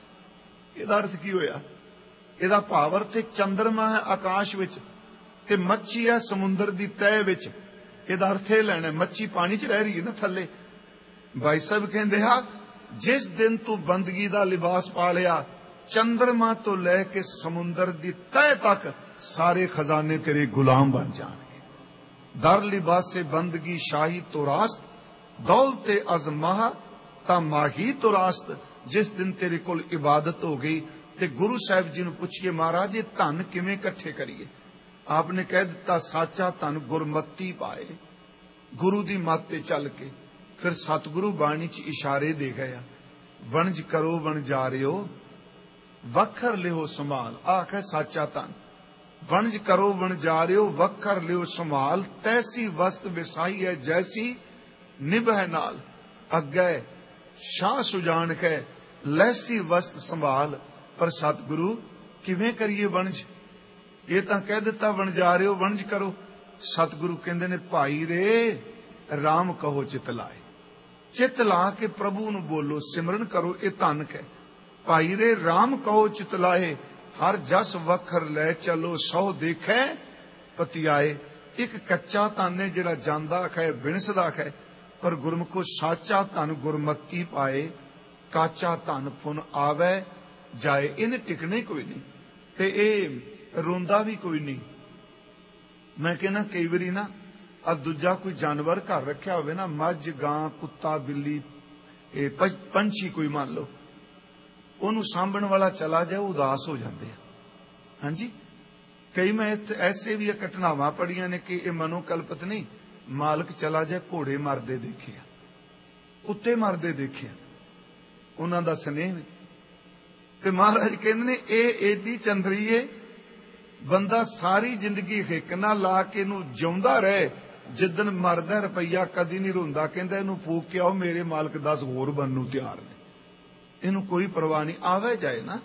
ਇਹਦਾ ਅਰਥ ਕੀ ਹੋਇਆ? ਇਹਦਾ ਭਾਵ ਅਰਥ ਹੈ ਚੰਦਰਮਾ ਹੈ ਆਕਾਸ਼ ਵਿੱਚ ਤੇ ਮੱਛੀ ਹੈ ਸਮੁੰਦਰ ਦੀ ਤਹਿ ਵਿੱਚ। ਇਹਦਾ ਅਰਥ ਇਹ ਲੈਣਾ, ਮੱਛੀ ਪਾਣੀ 'ਚ ਰਹਿ ਰਹੀ ਹੈ ਨਾ ਥੱਲੇ। ਭਾਈ ਸਾਹਿਬ ਕਹਿੰਦੇ ਆ ਜਿਸ ਦਿਨ ਤੂੰ ਬੰਦਗੀ ਦਾ ਲਿਬਾਸ ਪਾ ਲਿਆ, ਚੰਦਰਮਾ ਤੋਂ ਲੈ ਕੇ ਸਮੁੰਦਰ ਦੀ ਤਹਿ ਤੱਕ ਸਾਰੇ ਖਜ਼ਾਨੇ ਤੇਰੇ ਗੁਲਾਮ ਬਣ ਜਾਣਗੇ। ਦਰ ਲਿਬਾਸੇ ਬੰਦਗੀ ਸ਼ਾਹੀ ਤੁਰਾਸਤ, ਦੌਲਤੇ ਅਜ਼ ਮਾਹ ਤਾਂ ਮਾਹੀ ਤੁਰਾਸਤ। ਜਿਸ ਦਿਨ ਤੇਰੇ ਕੋਲ ਇਬਾਦਤ ਹੋ ਗਈ ਤੇ ਗੁਰੂ ਸਾਹਿਬ ਜੀ ਨੂੰ ਪੁੱਛੀਏ ਮਹਾਰਾਜ ਇਹ ਧਨ ਕਿਵੇਂ ਇਕੱਠੇ ਕਰੀਏ? ਆਪਨੇ ਕਹਿ ਦਿੱਤਾ ਸਾਚਾ ਧਨ ਗੁਰਮਤੀ ਪਾਏ। ਗੁਰੂ ਦੀ ਮੱਤ ਤੇ ਚੱਲ ਕੇ ਫਿਰ ਸਤਿਗੁਰੂ ਬਾਣੀ 'ਚ ਇਸ਼ਾਰੇ ਦੇ ਗਏ ਆ। ਵਣਜ ਕਰੋ ਵਣਜਾਰਿਓ ਵੱਖਰ ਲਿਓ ਸੰਭਾਲ। ਆਖ ਹੈ ਸਾਚਾ ਧਨ। ਵਣਜ ਕਰੋ ਵਣਜਾਰਿਓ ਵੱਖਰ ਲਿਓ ਸੰਭਾਲ, ਤੈਸੀ ਵਸਤ ਵਿਸਾਈ ਹੈ ਜੈਸੀ ਨਿਭੈ ਨਾਲ। ਅੱਗੇ ਸ਼ਾਹ ਸੁਜਾਨ ਕੇ ਲੈਸੀ ਵਸਤ ਸੰਭਾਲ। ਪਰ ਸਤਿਗੁਰੂ ਕਿਵੇਂ ਕਰੀਏ ਵਣਜ? ਇਹ ਤਾਂ ਕਹਿ ਦਿੱਤਾ ਵਣਜਾਰਿਓ ਵਣਜ ਕਰੋ। ਸਤਿਗੁਰੂ ਕਹਿੰਦੇ ਨੇ ਭਾਈ ਰੇ ਰਾਮ ਕਹੋ ਚਿਤ ਲਾਏ। ਚਿਤ ਲਾ ਕੇ ਪ੍ਰਭੂ ਨੂੰ ਬੋਲੋ, ਸਿਮਰਨ ਕਰੋ, ਇਹ ਧਨ ਹੈ। ਭਾਈ ਰੇ ਰਾਮ ਕਹੋ ਚਿਤ ਲਾਏ, ਹਰ ਜਸ ਵਖਰ ਲੈ ਚਲੋ ਸੌ ਦੇਖੈ ਪਤਿਆਏ। ਇੱਕ ਕੱਚਾ ਧਨ ਹੈ ਜਿਹੜਾ ਜਾਂਦਾ ਹੈ ਬਿਣਸਦਾ ਹੈ, ਪਰ ਗੁਰਮੁਖੋ ਸਾਚਾ ਧਨ ਗੁਰਮਤੀ ਪਾਏ। ਕਾਚਾ ਧਨ ਫੁਨ ਆਵੇ ਜਾਏ। ਇਹਨੇ ਟਿਕਣੇ ਕੋਈ ਨਹੀਂ ਤੇ ਇਹ ਰੋਂਦਾ ਵੀ ਕੋਈ ਨਹੀਂ। ਮੈਂ ਕਹਿੰਦਾ ਕਈ ਵਾਰੀ ਨਾ ਆ ਦੂਜਾ ਕੋਈ ਜਾਨਵਰ ਘਰ ਰੱਖਿਆ ਹੋਵੇ ਨਾ, ਮੱਝ ਗਾਂ ਕੁੱਤਾ ਬਿੱਲੀ ਇਹ ਪੰਛੀ ਕੋਈ ਮੰਨ ਲਓ, ਉਹਨੂੰ ਸਾਂਭਣ ਵਾਲਾ ਚਲਾ ਜਾਏ ਉਦਾਸ ਹੋ ਜਾਂਦੇ ਆ। ਹਾਂਜੀ, ਕਈ ਮੈਂ ਐਸੇ ਵੀ ਘਟਨਾਵਾਂ ਪੜੀਆਂ ਨੇ ਕਿ ਇਹ ਮਨੋਕਲਪਿਤ ਨਹੀਂ। ਮਾਲਕ ਚਲਾ ਜਾਏ, ਘੋੜੇ ਮਰਦੇ ਦੇਖੇ ਆ, ਕੁੱਤੇ ਮਰਦੇ ਦੇਖੇ ਆ, ਉਹਨਾਂ ਦਾ ਸਨੇਹ ਵੀ। ਤੇ ਮਹਾਰਾਜ ਕਹਿੰਦੇ ਨੇ ਇਹ ਏਦੀ ਚੰਦਰੀਏ ਬੰਦਾ ਸਾਰੀ ਜ਼ਿੰਦਗੀ ਹਿੱਕ ਨਾ ਲਾ ਕੇ ਇਹਨੂੰ ਜਿਉਂਦਾ ਰਹੇ, ਜਿੱਦਣ ਮਰਦਾ ਰੁਪਈਆ ਕਦੀ ਨਹੀਂ ਰੋਂਦਾ। ਕਹਿੰਦਾ ਇਹਨੂੰ ਫੂਕ ਕੇ ਆਓ, ਮੇਰੇ ਮਾਲਕ ਦਸ ਹੋਰ ਬਣਨ ਨੂੰ ਤਿਆਰ ਨੇ। ਇਹਨੂੰ ਕੋਈ ਪਰਵਾਹ ਨਹੀਂ, ਆਵੇ ਜਾਏ ਨਾ।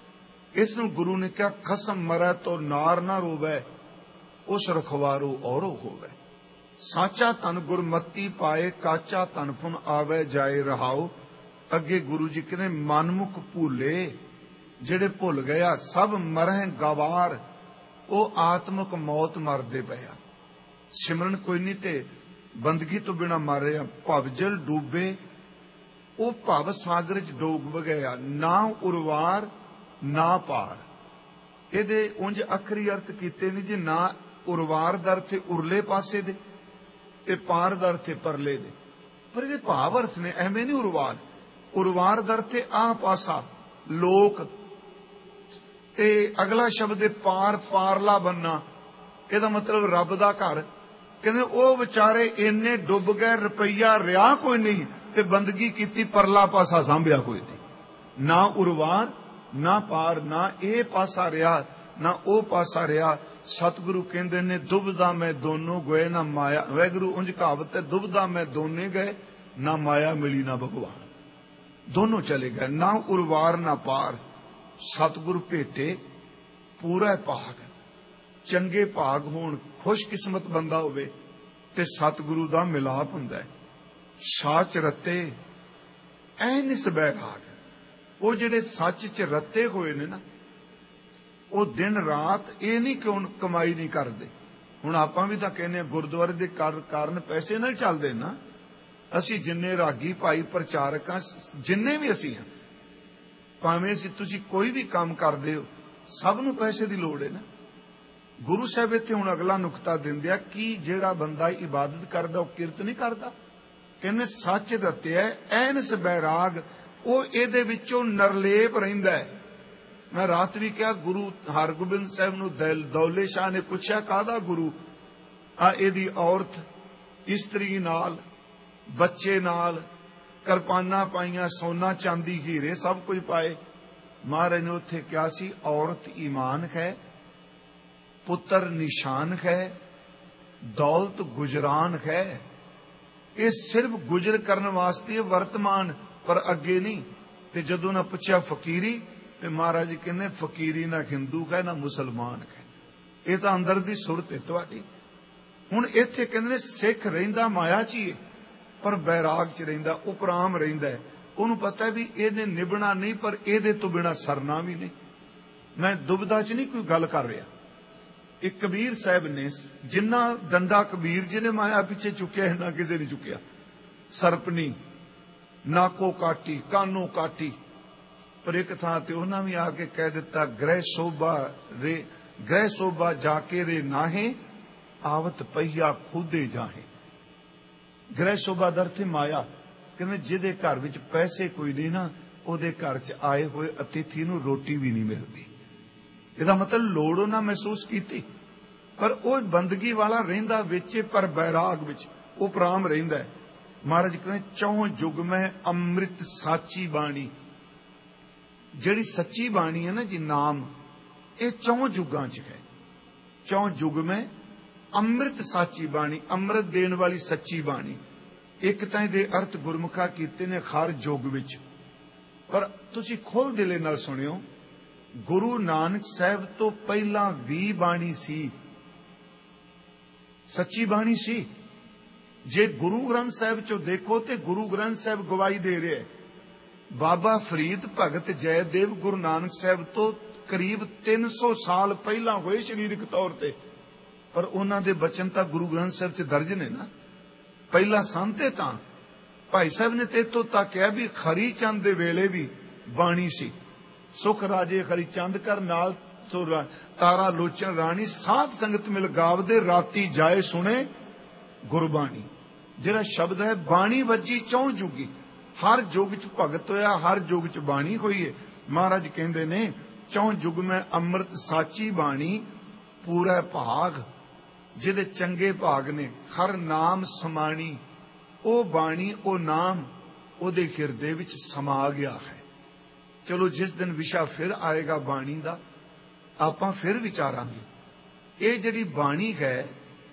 ਇਸ ਨੂੰ ਗੁਰੂ ਨੇ ਕਿਹਾ ਖਸਮ ਮਰੈ ਤੋ ਨਾਰ ਨਾ ਰੋਵੈ, ਉਸ ਰਖਵਾਰੋ ਔਰੋ ਹੋਵੇ। ਸਾਚਾ ਧਨ ਗੁਰਮਤੀ ਪਾਏ, ਕਾਚਾ ਧਨ ਫੁਨ ਆਵੇ ਜਾਏ ਰਹਾਓ। ਅੱਗੇ ਗੁਰੂ ਜੀ ਕਹਿੰਦੇ ਮਨਮੁਖ ਭੁੱਲੇ, ਜਿਹੜੇ ਭੁੱਲ ਗਿਆ ਸਭ ਮਰਹਿ ਗਵਾਰ, ਉਹ ਆਤਮਕ ਮੌਤ ਮਰਦੇ ਪਏ ਆ। ਸਿਮਰਨ ਕੋਈ ਨਹੀਂ ਤੇ ਬੰਦਗੀ ਤੋਂ ਬਿਨਾ ਮਰ ਰਿਹਾ। ਭਵਜਲ ਡੂਬੇ, ਉਹ ਭਵ ਸਾਗਰ ਚ ਡੋਬ ਗਿਆ। ਨਾ ਉਰਵਾਰ ਨਾ ਪਾਰ। ਇਹਦੇ ਉਂਝ ਅਖਰੀ ਅਰਥ ਕੀਤੇ ਨਹੀਂ ਜੀ। ਨਾ ਉਰਵਾਰ ਦਰ ਤੇ ਉਰਲੇ ਪਾਸੇ ਦੇ ਤੇ ਪਾਰ ਦਰ ਤੇ ਪਰਲੇ ਦੇ, ਪਰ ਇਹਦੇ ਭਾਵ ਅਰਥ ਨੇ। ਐਵੇਂ ਨਹੀਂ ਉਰਵਾਰ। ਉਰਵਾਰ ਦਰ ਤੇ ਆਹ ਪਾਸਾ ਲੋਕ, ਤੇ ਅਗਲਾ ਸ਼ਬਦ ਹੈ ਪਾਰ, ਪਾਰਲਾ ਬੰਨਾ। ਇਹਦਾ ਮਤਲਬ ਰੱਬ ਦਾ ਘਰ। ਕਹਿੰਦੇ ਉਹ ਵਿਚਾਰੇ ਇੰਨੇ ਡੁੱਬ ਗਏ, ਰੁਪਈਆ ਰਿਹਾ ਕੋਈ ਨਹੀਂ ਤੇ ਬੰਦਗੀ ਕੀਤੀ, ਪਰਲਾ ਪਾਸਾ ਸਾਂਭਿਆ ਕੋਈ ਨਹੀਂ। ਨਾ ਉਰਵਾਰ ਨਾ ਪਾਰ, ਨਾ ਇਹ ਪਾਸਾ ਰਿਹਾ ਨਾ ਉਹ ਪਾਸਾ ਰਿਹਾ। ਸਤਿਗੁਰੂ ਕਹਿੰਦੇ ਨੇ ਦੁਬਦਾ ਮੈਂ ਦੋਨੋਂ ਗਏ ਨਾ ਮਾਇਆ। ਵਾਹਿਗੁਰੂ ਉਂਝ ਕਹਾਵਤ ਹੈ ਦੁਬਦਾ ਮੈਂ ਦੋਨੇ ਗਏ, ਨਾ ਮਾਇਆ ਮਿਲੀ ਨਾ ਭਗਵਾਨ। ਦੋਨੋਂ ਚਲੇ ਗਏ, ਨਾ ਉਰਵਾਰ ਨਾ ਪਾਰ। ਸਤਿਗੁਰੂ ਭੇਟੇ ਪੂਰਾ ਭਾਗ। ਚੰਗੇ ਭਾਗ ਹੋਣ, ਖੁਸ਼ਕਿਸਮਤ ਬੰਦਾ ਹੋਵੇ ਤੇ ਸਤਿਗੁਰੂ ਦਾ ਮਿਲਾਪ ਹੁੰਦਾ ਹੈ। ਸਾਚ ਰਤੇ ਐ ਨਿਸਬੈ ਰਾਗ। ਉਹ ਜਿਹੜੇ ਸੱਚ ਚ ਰੱਤੇ ਹੋਏ ਨੇ ਨਾ, ਉਹ ਦਿਨ ਰਾਤ ਇਹ ਨਹੀਂ ਕਿ ਹੁਣ ਕਮਾਈ ਨਹੀਂ ਕਰਦੇ। ਹੁਣ ਆਪਾਂ ਵੀ ਤਾਂ ਕਹਿੰਦੇ ਆ ਗੁਰਦੁਆਰੇ ਦੇ ਕਾਰਨ ਪੈਸੇ ਨਾਲ ਚੱਲਦੇ ਨਾ। ਅਸੀਂ ਜਿੰਨੇ ਰਾਗੀ ਭਾਈ ਪ੍ਰਚਾਰਕ ਹਾਂ, ਜਿੰਨੇ ਵੀ ਅਸੀਂ ਹਾਂ, ਭਾਵੇਂ ਅਸੀਂ ਤੁਸੀਂ ਕੋਈ ਵੀ ਕੰਮ ਕਰਦੇ ਹੋ, ਸਭ ਨੂੰ ਪੈਸੇ ਦੀ ਲੋੜ ਹੈ ਨਾ। ਗੁਰੂ ਸਾਹਿਬ ਇੱਥੇ ਹੁਣ ਅਗਲਾ ਨੁਕਤਾ ਦਿੰਦੇ ਆ ਕਿ ਜਿਹੜਾ ਬੰਦਾ ਇਬਾਦਤ ਕਰਦਾ ਉਹ ਕਿਰਤ ਨਹੀਂ ਕਰਦਾ। ਕਹਿੰਦੇ ਸੱਚ ਦੱਸਿਆ ਐਨਸ ਬੈਰਾਗ, ਉਹ ਇਹਦੇ ਵਿੱਚੋਂ ਨਰਲੇਪ ਰਹਿੰਦਾ ਹੈ। ਮੈਂ ਰਾਤ ਵੀ ਕਿਹਾ, ਗੁਰੂ ਹਰਗੋਬਿੰਦ ਸਾਹਿਬ ਨੂੰ ਦੌਲੇ ਸ਼ਾਹ ਨੇ ਪੁੱਛਿਆ ਕਾਹਦਾ ਗੁਰੂ ਆ? ਇਹਦੀ ਔਰਤ ਇਸਤਰੀ ਨਾਲ, ਬੱਚੇ ਨਾਲ, ਕਿਰਪਾਨਾਂ ਪਾਈਆਂ, ਸੋਨਾ ਚਾਂਦੀ ਹੀਰੇ ਸਭ ਕੁਝ ਪਾਏ। ਮਹਾਰਾਜ ਨੇ ਉੱਥੇ ਕਿਹਾ ਸੀ, ਔਰਤ ਈਮਾਨ ਹੈ, ਪੁੱਤਰ ਨਿਸ਼ਾਨ ਹੈ, ਦੌਲਤ ਗੁਜਰਾਨ ਹੈ। ਇਹ ਸਿਰਫ ਗੁਜ਼ਰ ਕਰਨ ਵਾਸਤੇ ਵਰਤਮਾਨ, ਪਰ ਅੱਗੇ ਨਹੀਂ। ਤੇ ਜਦੋਂ ਨਾ ਪੁੱਛਿਆ ਫਕੀਰੀ, ਤੇ ਮਹਾਰਾਜ ਜੀ ਕਹਿੰਦੇ ਫਕੀਰੀ ਨਾ ਹਿੰਦੂ ਹੈ ਨਾ ਮੁਸਲਮਾਨ ਹੈ, ਇਹ ਤਾਂ ਅੰਦਰ ਦੀ ਸੁਰਤ ਹੈ ਤੁਹਾਡੀ। ਹੁਣ ਇੱਥੇ ਕਹਿੰਦੇ ਨੇ ਸਿੱਖ ਰਹਿੰਦਾ ਮਾਇਆ ਚ ਹੀ, ਪਰ ਬੈਰਾਗ ਚ ਰਹਿੰਦਾ, ਉਪਰਾਮ ਰਹਿੰਦਾ ਹੈ। ਉਹਨੂੰ ਪਤਾ ਵੀ ਇਹਨੇ ਨਿਭਣਾ ਨਹੀਂ, ਪਰ ਇਹਦੇ ਤੋਂ ਬਿਨਾ ਸਰਨਾ ਵੀ ਨਹੀਂ। ਮੈਂ ਦੁਬਿਧਾ ਚ ਨਹੀਂ ਕੋਈ ਗੱਲ ਕਰ ਰਿਹਾ। ਇੱਕ ਕਬੀਰ ਸਾਹਿਬ ਨੇ, ਜਿੰਨਾ ਡੰਡਾ ਕਬੀਰ ਜੀ ਨੇ ਮਾਇਆ ਪਿੱਛੇ ਚੁੱਕਿਆ, ਨਾ ਕਿਸੇ ਨੇ ਚੁੱਕਿਆ। ਸਰਪਨੀ, ਨਾਕੋ ਕਾਟੀ, ਕਾਨੋ ਕਾਟੀ, ਪਰ ਇੱਕ ਥਾਂ ਤੇ ਉਹਨਾਂ ਵੀ ਆ ਕੇ ਕਹਿ ਦਿੱਤਾ, ਗ੍ਰਹਿ ਸੋਭਾ ਰੇ ਗ੍ਰਹਿ ਸੋਭਾ ਜਾ ਕੇ ਰੇ ਨਾਹੇ, ਆਵਤ ਪਹੀਆ ਖੁਦੇ ਜਾਹੇ। ਗ੍ਰਹਿ ਸੋਭਾ ਦਾ ਅਰਥ ਮਾਇਆ। ਕਹਿੰਦੇ ਜਿਹਦੇ ਘਰ ਵਿੱਚ ਪੈਸੇ ਕੋਈ ਨਹੀਂ ਨਾ, ਉਹਦੇ ਘਰ ਚ ਆਏ ਹੋਏ ਅਤਿਥੀ ਨੂੰ ਰੋਟੀ ਵੀ ਨਹੀਂ ਮਿਲਦੀ। ਇਹਦਾ ਮਤਲਬ ਲੋੜ ਉਹਨਾਂ ਮਹਿਸੂਸ ਕੀਤੀ, ਪਰ ਉਹ ਬੰਦਗੀ ਵਾਲਾ ਰਹਿੰਦਾ ਵਿੱਚ, ਪਰ ਬੈਰਾਗ ਵਿੱਚ ਉਪਰਾਮ ਰਹਿੰਦਾ ਹੈ। ਮਹਾਰਾਜ ਕਹਿੰਦੇ ਚੌਂ ਯੁਗ ਮੈਂ ਅੰਮ੍ਰਿਤ ਸਾਚੀ ਬਾਣੀ, ਜਿਹੜੀ ਸੱਚੀ ਬਾਣੀ ਹੈ ਨਾ ਜੀ, ਨਾਮ, ਇਹ ਚੌਂ ਯੁਗਾਂ ਚ ਹੈ। ਚੌਂ ਯੁਗ ਮੈਂ ਅੰਮ੍ਰਿਤ ਸਾਚੀ ਬਾਣੀ, ਅੰਮ੍ਰਿਤ ਦੇਣ ਵਾਲੀ ਸੱਚੀ ਬਾਣੀ। ਇੱਕ ਤਾਂ ਇਹਦੇ ਅਰਥ ਗੁਰਮੁਖਾ ਕੀਤੇ ਨੇ ਹਰ ਯੁਗ ਵਿੱਚ, ਪਰ ਤੁਸੀਂ ਖੁੱਲ੍ਹ ਦਿਲੇ ਨਾਲ ਸੁਣਿਓ, ਗੁਰੂ ਨਾਨਕ ਸਾਹਿਬ ਤੋਂ ਪਹਿਲਾਂ ਵੀ ਬਾਣੀ ਸੀ, ਸੱਚੀ ਬਾਣੀ ਸੀ। ਜੇ ਗੁਰੂ ਗ੍ਰੰਥ ਸਾਹਿਬ ਚੋਂ ਦੇਖੋ ਤੇ ਗੁਰੂ ਗ੍ਰੰਥ ਸਾਹਿਬ ਗਵਾਹੀ ਦੇ ਰਿਹਾ ਹੈ। ਬਾਬਾ ਫਰੀਦ ਭਗਤ ਜੈਦੇਵ ਗੁਰੂ ਨਾਨਕ ਸਾਹਿਬ ਤੋਂ ਕਰੀਬ ਤਿੰਨ ਸੌ ਸਾਲ ਪਹਿਲਾਂ ਹੋਏ ਸਰੀਰਕ ਤੌਰ ਤੇ, ਪਰ ਉਹਨਾਂ ਦੇ ਬਚਨ ਤਾਂ ਗੁਰੂ ਗ੍ਰੰਥ ਸਾਹਿਬ ਚ ਦਰਜ ਨੇ ਨਾ। ਪਹਿਲਾ ਸੰਤੇ ਤਾਂ ਭਾਈ ਸਾਹਿਬ ਨੇ ਤੇ ਇੱਥੋਂ ਤੱਕ ਕਿਹਾ ਵੀ ਖਰੀ ਚੰਦ ਦੇ ਵੇਲੇ ਵੀ ਬਾਣੀ ਸੀ। ਸੁਖ ਰਾਜੇ ਖਰੀ ਚੰਦ ਕਰ ਨਾਲ ਤੋਂ ਤਾਰਾ ਲੋਚਨ ਰਾਣੀ, ਸਾਧ ਸੰਗਤ ਮਿਲ ਗਾਵਦੇ, ਰਾਤੀ ਜਾਏ ਸੁਣੇ ਗੁਰਬਾਣੀ। ਜਿਹੜਾ ਸ਼ਬਦ ਹੈ ਬਾਣੀ ਵੱਜੀ ਚੌਂ ਜੁਗੀ, ਹਰ ਯੁੱਗ ਚ ਭਗਤ ਹੋਇਆ, ਹਰ ਯੁੱਗ ਚ ਬਾਣੀ ਹੋਈ ਹੈ। ਮਹਾਰਾਜ ਕਹਿੰਦੇ ਨੇ ਚੌਂ ਯੁਗ ਮੈਂ ਅੰਮ੍ਰਿਤ ਸਾਚੀ ਬਾਣੀ, ਪੂਰਾ ਭਾਗ ਜਿਹਦੇ ਚੰਗੇ ਭਾਗ ਨੇ, ਹਰ ਨਾਮ ਸਮਾਣੀ। ਉਹ ਬਾਣੀ, ਉਹ ਨਾਮ ਉਹਦੇ ਹਿਰਦੇ ਵਿੱਚ ਸਮਾ ਗਿਆ ਹੈ। ਚਲੋ ਜਿਸ ਦਿਨ ਵਿਸ਼ਾ ਫਿਰ ਆਏਗਾ ਬਾਣੀ ਦਾ, ਆਪਾਂ ਫਿਰ ਵਿਚਾਰਾਂਗੇ। ਇਹ ਜਿਹੜੀ ਬਾਣੀ ਹੈ,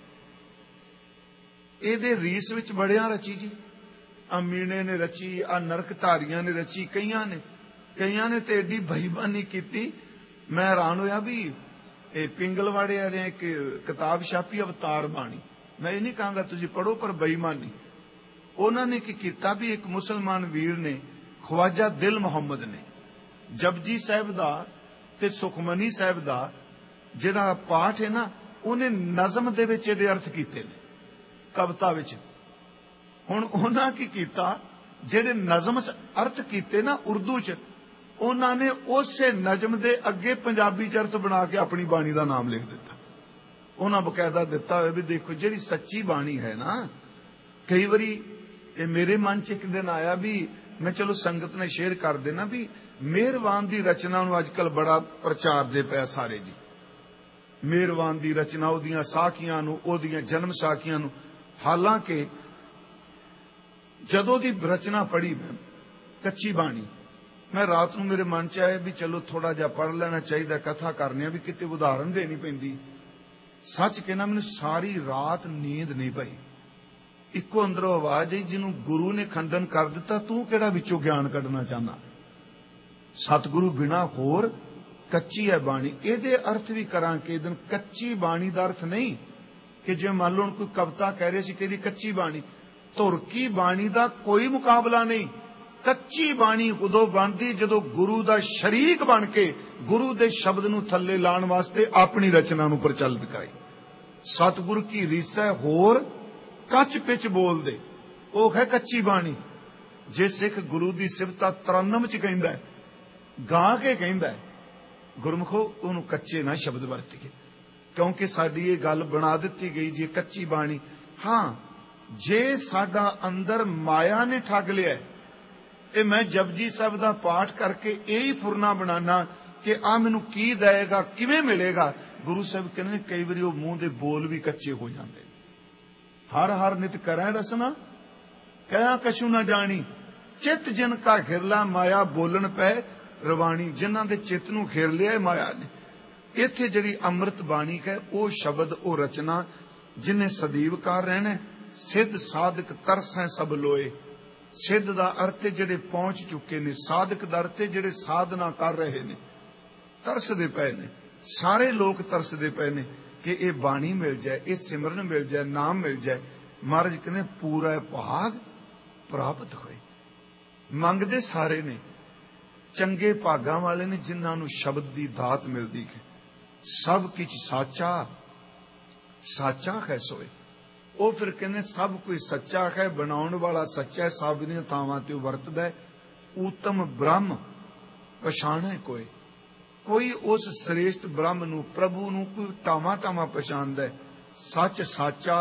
ਇਹਦੇ ਰੀਸ ਵਿੱਚ ਬੜਿਆਂ ਰਚੀ ਜੀ। ਆ ਮੀਣੇ ਨੇ ਰਚੀ, ਆ ਨਰਕਧਾਰੀਆਂ ਨੇ ਰਚੀ, ਕਈਆਂ ਨੇ ਕਈਆਂ ਨੇ ਤੇ ਏਡੀ ਬੇਈਮਾਨੀ ਕੀਤੀ। ਮੈਂ ਹੈਰਾਨ ਹੋਇਆ ਵੀ ਇਹ ਪਿੰਗਲਵਾੜੇ ਵਾਲਿਆਂ ਇੱਕ ਕਿਤਾਬ ਛਾਪੀ ਅਵਤਾਰ ਬਾਣੀ। ਮੈਂ ਇਹ ਨਹੀਂ ਕਹਾਂਗਾ ਤੁਸੀਂ ਪੜ੍ਹੋ, ਪਰ ਬੇਈਮਾਨੀ ਉਹਨਾਂ ਨੇ ਕੀ ਕੀਤਾ ਵੀ ਇੱਕ ਮੁਸਲਮਾਨ ਵੀਰ ਨੇ, ਖਵਾਜਾ ਦਿਲ ਮੁਹੰਮਦ ਨੇ, ਜਪਜੀ ਸਾਹਿਬ ਦਾ ਤੇ ਸੁਖਮਨੀ ਸਾਹਿਬ ਦਾ ਜਿਹੜਾ ਪਾਠ ਹੈ ਨਾ, ਉਹਨੇ ਨਜ਼ਮ ਦੇ ਵਿੱਚ ਇਹਦੇ ਅਰਥ ਕੀਤੇ ਨੇ, ਕਵਿਤਾ ਵਿੱਚ। ਹੁਣ ਉਹਨਾਂ ਕੀ ਕੀਤਾ, ਜਿਹੜੇ ਨਜ਼ਮ ਅਰਥ ਕੀਤੇ ਨਾ ਉਰਦੂ ਚ, ਉਹਨਾਂ ਨੇ ਉਸੇ ਨਜ਼ਮ ਦੇ ਅੱਗੇ ਪੰਜਾਬੀ ਚ ਅਰਥ ਬਣਾ ਕੇ ਆਪਣੀ ਬਾਣੀ ਦਾ ਨਾਮ ਲਿਖ ਦਿੱਤਾ। ਉਹਨਾਂ ਬਕਾਇਦਾ ਦਿੱਤਾ ਹੋਇਆ ਵੀ ਦੇਖੋ ਜਿਹੜੀ ਸੱਚੀ ਬਾਣੀ ਹੈ ਨਾ। ਕਈ ਵਾਰੀ ਇਹ ਮੇਰੇ ਮਨ ਚ ਇੱਕ ਦਿਨ ਆਇਆ ਵੀ ਮੈਂ ਚਲੋ ਸੰਗਤ ਨੇ ਸ਼ੇਅਰ ਕਰ ਦੇਣਾ ਵੀ ਮਿਹਰਵਾਨ ਦੀ ਰਚਨਾ ਨੂੰ ਅੱਜ ਕੱਲ ਬੜਾ ਪ੍ਰਚਾਰ ਦੇ ਪਿਆ ਸਾਰੇ ਜੀ। ਮਿਹਰਵਾਨ ਦੀ ਰਚਨਾ, ਉਹਦੀਆਂ ਸਾਖੀਆਂ ਨੂੰ, ਉਹਦੀਆਂ ਜਨਮ ਸਾਖੀਆਂ ਨੂੰ। ਹਾਲਾਂਕਿ ਜਦੋਂ ਦੀ ਰਚਨਾ ਪੜ੍ਹੀ ਮੈਂ ਕੱਚੀ ਬਾਣੀ, ਮੈਂ ਰਾਤ ਨੂੰ ਮੇਰੇ ਮਨ ਚ ਆਇਆ ਵੀ ਚਲੋ ਥੋੜਾ ਜਿਹਾ ਪੜ੍ਹ ਲੈਣਾ ਚਾਹੀਦਾ, ਕਥਾ ਕਰਨੀ ਆ ਵੀ ਕਿਤੇ ਉਦਾਹਰਨ ਦੇਣੀ ਪੈਂਦੀ। ਸੱਚ ਕਹਿਣਾ, ਮੈਨੂੰ ਸਾਰੀ ਰਾਤ ਨੀਂਦ ਨਹੀਂ ਪਈ। ਇੱਕੋ ਅੰਦਰੋਂ ਆਵਾਜ਼ ਆਈ, ਜਿਹਨੂੰ ਗੁਰੂ ਨੇ ਖੰਡਨ ਕਰ ਦਿੱਤਾ, ਤੂੰ ਕਿਹੜਾ ਵਿੱਚੋਂ ਗਿਆਨ ਕੱਢਣਾ ਚਾਹੁੰਦਾ? ਸਤਿਗੁਰੂ ਬਿਨਾ ਹੋਰ ਕੱਚੀ ਹੈ ਬਾਣੀ। ਇਹਦੇ ਅਰਥ ਵੀ ਕਰਾਂ ਕਿ ਦਿਨ ਕੱਚੀ ਬਾਣੀ ਦਾ ਅਰਥ ਨਹੀਂ ਕਿ ਜੇ ਮੰਨ ਲਓ ਕੋਈ ਕਵਿਤਾ ਕਹਿ ਰਹੇ ਸੀ ਕਿ ਇਹਦੀ ਕੱਚੀ ਬਾਣੀ, ਧੁਰ ਕੀ ਬਾਣੀ ਦਾ ਕੋਈ ਮੁਕਾਬਲਾ ਨਹੀਂ। ਕੱਚੀ ਬਾਣੀ ਉਦੋਂ ਬਣਦੀ ਜਦੋਂ ਗੁਰੂ ਦਾ ਸ਼ਰੀਕ ਬਣ ਕੇ ਗੁਰੂ ਦੇ ਸ਼ਬਦ ਨੂੰ ਥੱਲੇ ਲਾਉਣ ਵਾਸਤੇ ਆਪਣੀ ਰਚਨਾ ਨੂੰ ਪ੍ਰਚਲਿਤ ਕਰੇ। ਸਤਿਗੁਰੂ ਕੀ ਰੀਸੈ ਹੋਰ ਕੱਚ ਪਿੱਚ ਬੋਲਦੇ, ਉਹ ਹੈ ਕੱਚੀ ਬਾਣੀ। ਜੇ ਸਿੱਖ ਗੁਰੂ ਦੀ ਸਿਫਤ ਤਰਨਮ ਚ ਕਹਿੰਦਾ, ਗਾ ਕੇ ਕਹਿੰਦਾ, ਗੁਰਮੁਖੋ ਉਹਨੂੰ ਕੱਚੇ ਨਾ ਸ਼ਬਦ ਵਰਤੀਏ, ਕਿਉਂਕਿ ਸਾਡੀ ਇਹ ਗੱਲ ਬਣਾ ਦਿੱਤੀ ਗਈ ਜੀ ਕੱਚੀ ਬਾਣੀ। ਹਾਂ, ਜੇ ਸਾਡਾ ਅੰਦਰ ਮਾਇਆ ਨੇ ਠੱਗ ਲਿਆ, ਇਹ ਮੈਂ ਜਪਜੀ ਸਾਹਿਬ ਦਾ ਪਾਠ ਕਰਕੇ ਇਹ ਹੀ ਫੁਰਨਾ ਬਣਾਣਾ ਕਿ ਆ ਮੈਨੂੰ ਕੀ ਦੇਏਗਾ, ਕਿਵੇਂ ਮਿਲੇਗਾ। ਗੁਰੂ ਸਾਹਿਬ ਕਹਿੰਦੇ ਕਈ ਵਾਰੀ ਉਹ ਮੂੰਹ ਦੇ ਬੋਲ ਵੀ ਕੱਚੇ ਹੋ ਜਾਂਦੇ। ਹਰ ਹਰ ਨਿਤ ਕਰੈ ਰਸਨਾ ਕਹਿਆ ਕਛੂ ਨਾ ਜਾਣੀ, ਚਿੱਤ ਜਿਨ ਕਾ ਘਿਰਲਾ ਮਾਇਆ ਬੋਲਣ ਪੈ ਰਵਾਣੀ। ਜਿਨ੍ਹਾਂ ਦੇ ਚਿੱਤ ਨੂੰ ਘਿਰ ਲਿਆ ਮਾਇਆ ਨੇ। ਇੱਥੇ ਜਿਹੜੀ ਅੰਮ੍ਰਿਤ ਬਾਣੀ ਹੈ ਉਹ ਸ਼ਬਦ, ਉਹ ਰਚਨਾ ਜਿਨੇ ਸਦੀਵ ਕਾਰ ਰਹਿਣਾ। ਸਿੱਧ ਸਾਧਕ ਤਰਸੈ ਸਭ ਲੋਏ। ਸਿੱਧ ਦਾ ਅਰਥ ਜਿਹੜੇ ਪਹੁੰਚ ਚੁੱਕੇ ਨੇ, ਸਾਧਕ ਦਾ ਅਰਥ ਜਿਹੜੇ ਸਾਧਨਾ ਕਰ ਰਹੇ ਨੇ, ਤਰਸਦੇ ਪਏ ਨੇ। ਸਾਰੇ ਲੋਕ ਤਰਸਦੇ ਪਏ ਨੇ ਕਿ ਇਹ ਬਾਣੀ ਮਿਲ ਜਾਏ, ਇਹ ਸਿਮਰਨ ਮਿਲ ਜਾਏ, ਨਾਮ ਮਿਲ ਜਾਏ। ਮਹਾਰਾਜ ਕਹਿੰਦੇ ਪੂਰਾ ਭਾਗ ਪ੍ਰਾਪਤ ਹੋਏ। ਮੰਗਦੇ ਸਾਰੇ ਨੇ, ਚੰਗੇ ਭਾਗਾਂ ਵਾਲੇ ਨੇ ਜਿਨ੍ਹਾਂ ਨੂੰ ਸ਼ਬਦ ਦੀ ਦਾਤ ਮਿਲਦੀ ਹੈ। ਸਭ ਕੁਝ ਸਾਚਾ ਸਾਚਾ ਹੈ ਸੋਏ। ਉਹ ਫਿਰ ਕਹਿੰਦੇ ਸਭ ਕੋਈ ਸੱਚਾ ਹੈ, ਬਣਾਉਣ ਵਾਲਾ ਸੱਚਾ ਹੈ, ਸਭ ਦੀਆਂ ਥਾਵਾਂ ਤੇ ਵਰਤਦਾ ਹੈ। ਊਤਮ ਬ੍ਰਹਮ ਪਛਾਣੇ ਕੋਏ। ਕੋਈ ਉਸ ਸ੍ਰੇਸ਼ਟ ਬ੍ਰਹਮ ਨੂੰ, ਪ੍ਰਭੂ ਨੂੰ ਕੋਈ ਟਾਵਾਂ ਟਾਵਾਂ ਪਛਾਣਦਾ ਹੈ। ਸੱਚ ਸਾਚਾ,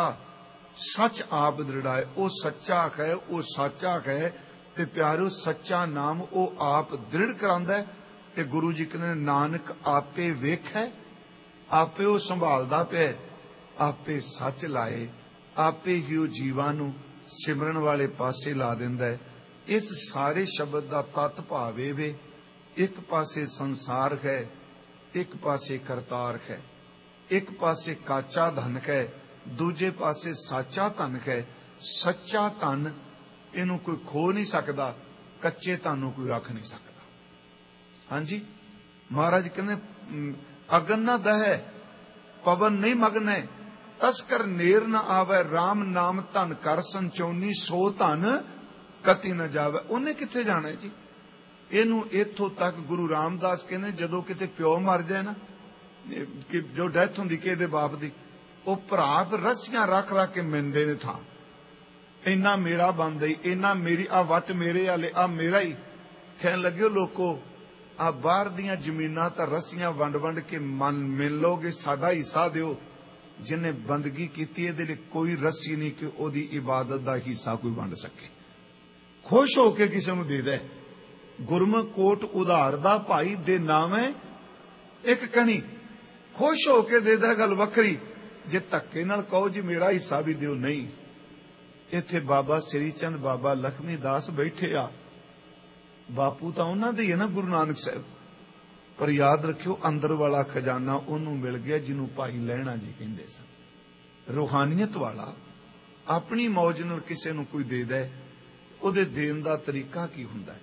ਸੱਚ ਆਪ ਦ੍ਰਿੜਾਏ। ਉਹ ਸੱਚਾ ਹੈ, ਉਹ ਸਾਚਾ ਹੈ। ਤੇ ਪਿਆਰਿਓ ਸੱਚਾ ਨਾਮ ਉਹ ਆਪ ਦ੍ਰਿੜ ਕਰਾਂਦਾ ਹੈ। ਤੇ ਗੁਰੂ ਜੀ ਕਹਿੰਦੇ ਨਾਨਕ ਆਪੇ ਵੇਖੈ, ਆਪੇ ਉਹ ਸੰਭਾਲਦਾ ਪਿਆ, ਆਪੇ ਸੱਚ ਲਾਏ, ਆਪੇ ਹੀ ਉਹ ਜੀਵਾਂ ਨੂੰ ਸਿਮਰਨ ਵਾਲੇ ਪਾਸੇ ਲਾ ਦਿੰਦਾ ਹੈ। ਇਸ ਸਾਰੇ ਸ਼ਬਦ ਦਾ ਤਤ ਭਾਵ ਇਹ ਵੇ, ਇੱਕ ਪਾਸੇ ਸੰਸਾਰ ਹੈ, ਇੱਕ ਪਾਸੇ ਕਰਤਾਰ ਹੈ, ਇੱਕ ਪਾਸੇ ਕਾਚਾ ਧਨ ਹੈ, ਦੂਜੇ ਪਾਸੇ ਸਾਚਾ ਧਨ ਹੈ। ਸੱਚਾ ਧਨ ਇਹਨੂੰ ਕੋਈ ਖੋ ਨਹੀਂ ਸਕਦਾ, ਕੱਚੇ ਧਨ ਨੂੰ ਕੋਈ ਰੱਖ ਨਹੀਂ ਸਕਦਾ। ਹਾਂਜੀ, ਮਹਾਰਾਜ ਕਹਿੰਦੇ ਅਗਨ ਨਾ ਦਹੈ ਪਵਨ ਨਹੀਂ ਮਗਨੈ, ਤਸਕਰ ਨੇਰ ਨਾ ਆਵੈ, ਰਾਮ ਨਾਮ ਧਨ ਕਰ ਸੰਚੋਨੀ, ਸੋ ਧਨ ਕਤੀ ਨਾ ਜਾਵੇ। ਉਹਨੇ ਕਿੱਥੇ ਜਾਣਾ ਜੀ? ਇਹਨੂੰ ਇੱਥੋਂ ਤੱਕ ਗੁਰੂ ਰਾਮਦਾਸ ਕਹਿੰਦੇ ਜਦੋਂ ਕਿਤੇ ਪਿਓ ਮਰ ਜਾਏ ਨਾ, ਕਿ ਜੋ ਡੈਥ ਹੁੰਦੀ ਕਿ ਇਹਦੇ ਬਾਪ ਦੀ, ਉਹ ਭਰਾ ਰੱਸੀਆਂ ਰੱਖ ਰੱਖ ਕੇ ਮਿੰਦੇ ਨੇ ਥਾਂ। ਇੰਨਾ ਮੇਰਾ ਬਣਦਾ ਹੀ, ਇੰਨਾ ਮੇਰੀ, ਆ ਵੱਟ ਮੇਰੇ ਵਾਲੇ, ਆ ਮੇਰਾ ਹੀ। ਕਹਿਣ ਲੱਗੇ ਲੋਕੋ ਆ ਬਾਹਰ ਦੀਆਂ ਜ਼ਮੀਨਾਂ ਤਾਂ ਰੱਸੀਆਂ ਵੰਡ ਵੰਡ ਕੇ ਮਨ ਮਿਲ ਲੋਗੇ, ਸਾਡਾ ਹਿੱਸਾ ਦਿਓ। ਜਿਹਨੇ ਬੰਦਗੀ ਕੀਤੀ ਇਹਦੇ ਲਈ ਕੋਈ ਰੱਸੀ ਨਹੀਂ ਕਿ ਉਹਦੀ ਇਬਾਦਤ ਦਾ ਹਿੱਸਾ ਕੋਈ ਵੰਡ ਸਕੇ। ਖੁਸ਼ ਹੋ ਕੇ ਕਿਸੇ ਨੂੰ ਦੇ ਦੇ। ਗੁਰਮੁਖ ਕੋਟ ਉਧਾਰ ਦਾ ਭਾਈ ਦੇ ਨਾਵੇਂ ਇੱਕ ਕਣੀ, ਖੁਸ਼ ਹੋ ਕੇ ਦੇ ਦੇ, ਗੱਲ ਵੱਖਰੀ। ਜੇ ਧੱਕੇ ਨਾਲ ਕਹੋ ਜੀ ਮੇਰਾ ਹਿੱਸਾ ਵੀ ਦਿਓ, ਨਹੀਂ। ਇੱਥੇ ਬਾਬਾ ਸ੍ਰੀ ਚੰਦ, ਬਾਬਾ ਲਖਮੀ ਦਾਸ ਬੈਠੇ ਆ, ਬਾਪੂ ਤਾਂ ਉਹਨਾਂ ਦੇ ਹੀ ਹੈ ਨਾ ਗੁਰੂ ਨਾਨਕ ਸਾਹਿਬ। ਪਰ ਯਾਦ ਰੱਖਿਓ ਅੰਦਰ ਵਾਲਾ ਖਜ਼ਾਨਾ ਉਹਨੂੰ ਮਿਲ ਗਿਆ ਜਿਹਨੂੰ ਭਾਈ ਲਹਿਣਾ ਜੀ ਕਹਿੰਦੇ ਸਨ। ਰੂਹਾਨੀਅਤ ਵਾਲਾ ਆਪਣੀ ਮੌਜ ਨਾਲ ਕਿਸੇ ਨੂੰ ਕੋਈ ਦੇ ਦੇ, ਉਹਦੇ ਦੇਣ ਦਾ ਤਰੀਕਾ ਕੀ ਹੁੰਦਾ ਹੈ?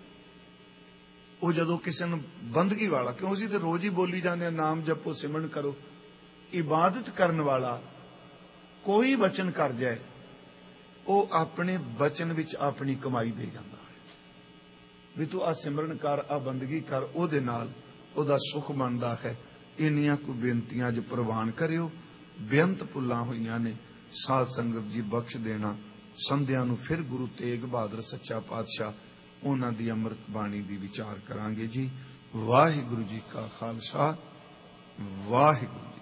ਉਹ ਜਦੋਂ ਕਿਸੇ ਨੂੰ ਬੰਦਗੀ ਵਾਲਾ, ਕਿਉਂ ਅਸੀਂ ਤੇ ਰੋਜ਼ ਹੀ ਬੋਲੀ ਜਾਂਦੇ ਹਾਂ ਨਾਮ ਜਪੋ ਸਿਮਰਨ ਕਰੋ, ਇਬਾਦਤ ਕਰਨ ਵਾਲਾ ਕੋਈ ਵਚਨ ਕਰ ਜਾਏ, ਉਹ ਆਪਣੇ ਵਚਨ ਵਿੱਚ ਆਪਣੀ ਕਮਾਈ ਦੇ ਜਾਂਦਾ ਹੈ ਵੀ ਤੂੰ ਆ ਸਿਮਰਨ ਕਰ, ਆ ਬੰਦਗੀ ਕਰ, ਉਹਦੇ ਨਾਲ ਉਹਦਾ ਸੁਖ ਬਣਦਾ ਹੈ। ਇੰਨੀਆਂ ਕੋਈ ਬੇਨਤੀਆਂ ਅੱਜ ਪ੍ਰਵਾਨ ਕਰਿਓ। ਬੇਅੰਤ ਭੁੱਲਾਂ ਹੋਈਆਂ ਨੇ, ਸਾਧ ਸੰਗਤ ਜੀ ਬਖਸ਼ ਦੇਣਾ। ਸੰਧਿਆ ਨੂੰ ਫਿਰ ਗੁਰੂ ਤੇਗ ਬਹਾਦਰ ਸੱਚਾ ਪਾਤਸ਼ਾਹ ਉਹਨਾਂ ਦੀ ਅੰਮ੍ਰਿਤ ਬਾਣੀ ਦੀ ਵਿਚਾਰ ਕਰਾਂਗੇ ਜੀ। ਵਾਹਿਗੁਰੂ ਜੀ ਕਾ ਖਾਲਸਾ, ਵਾਹਿਗੁਰੂ।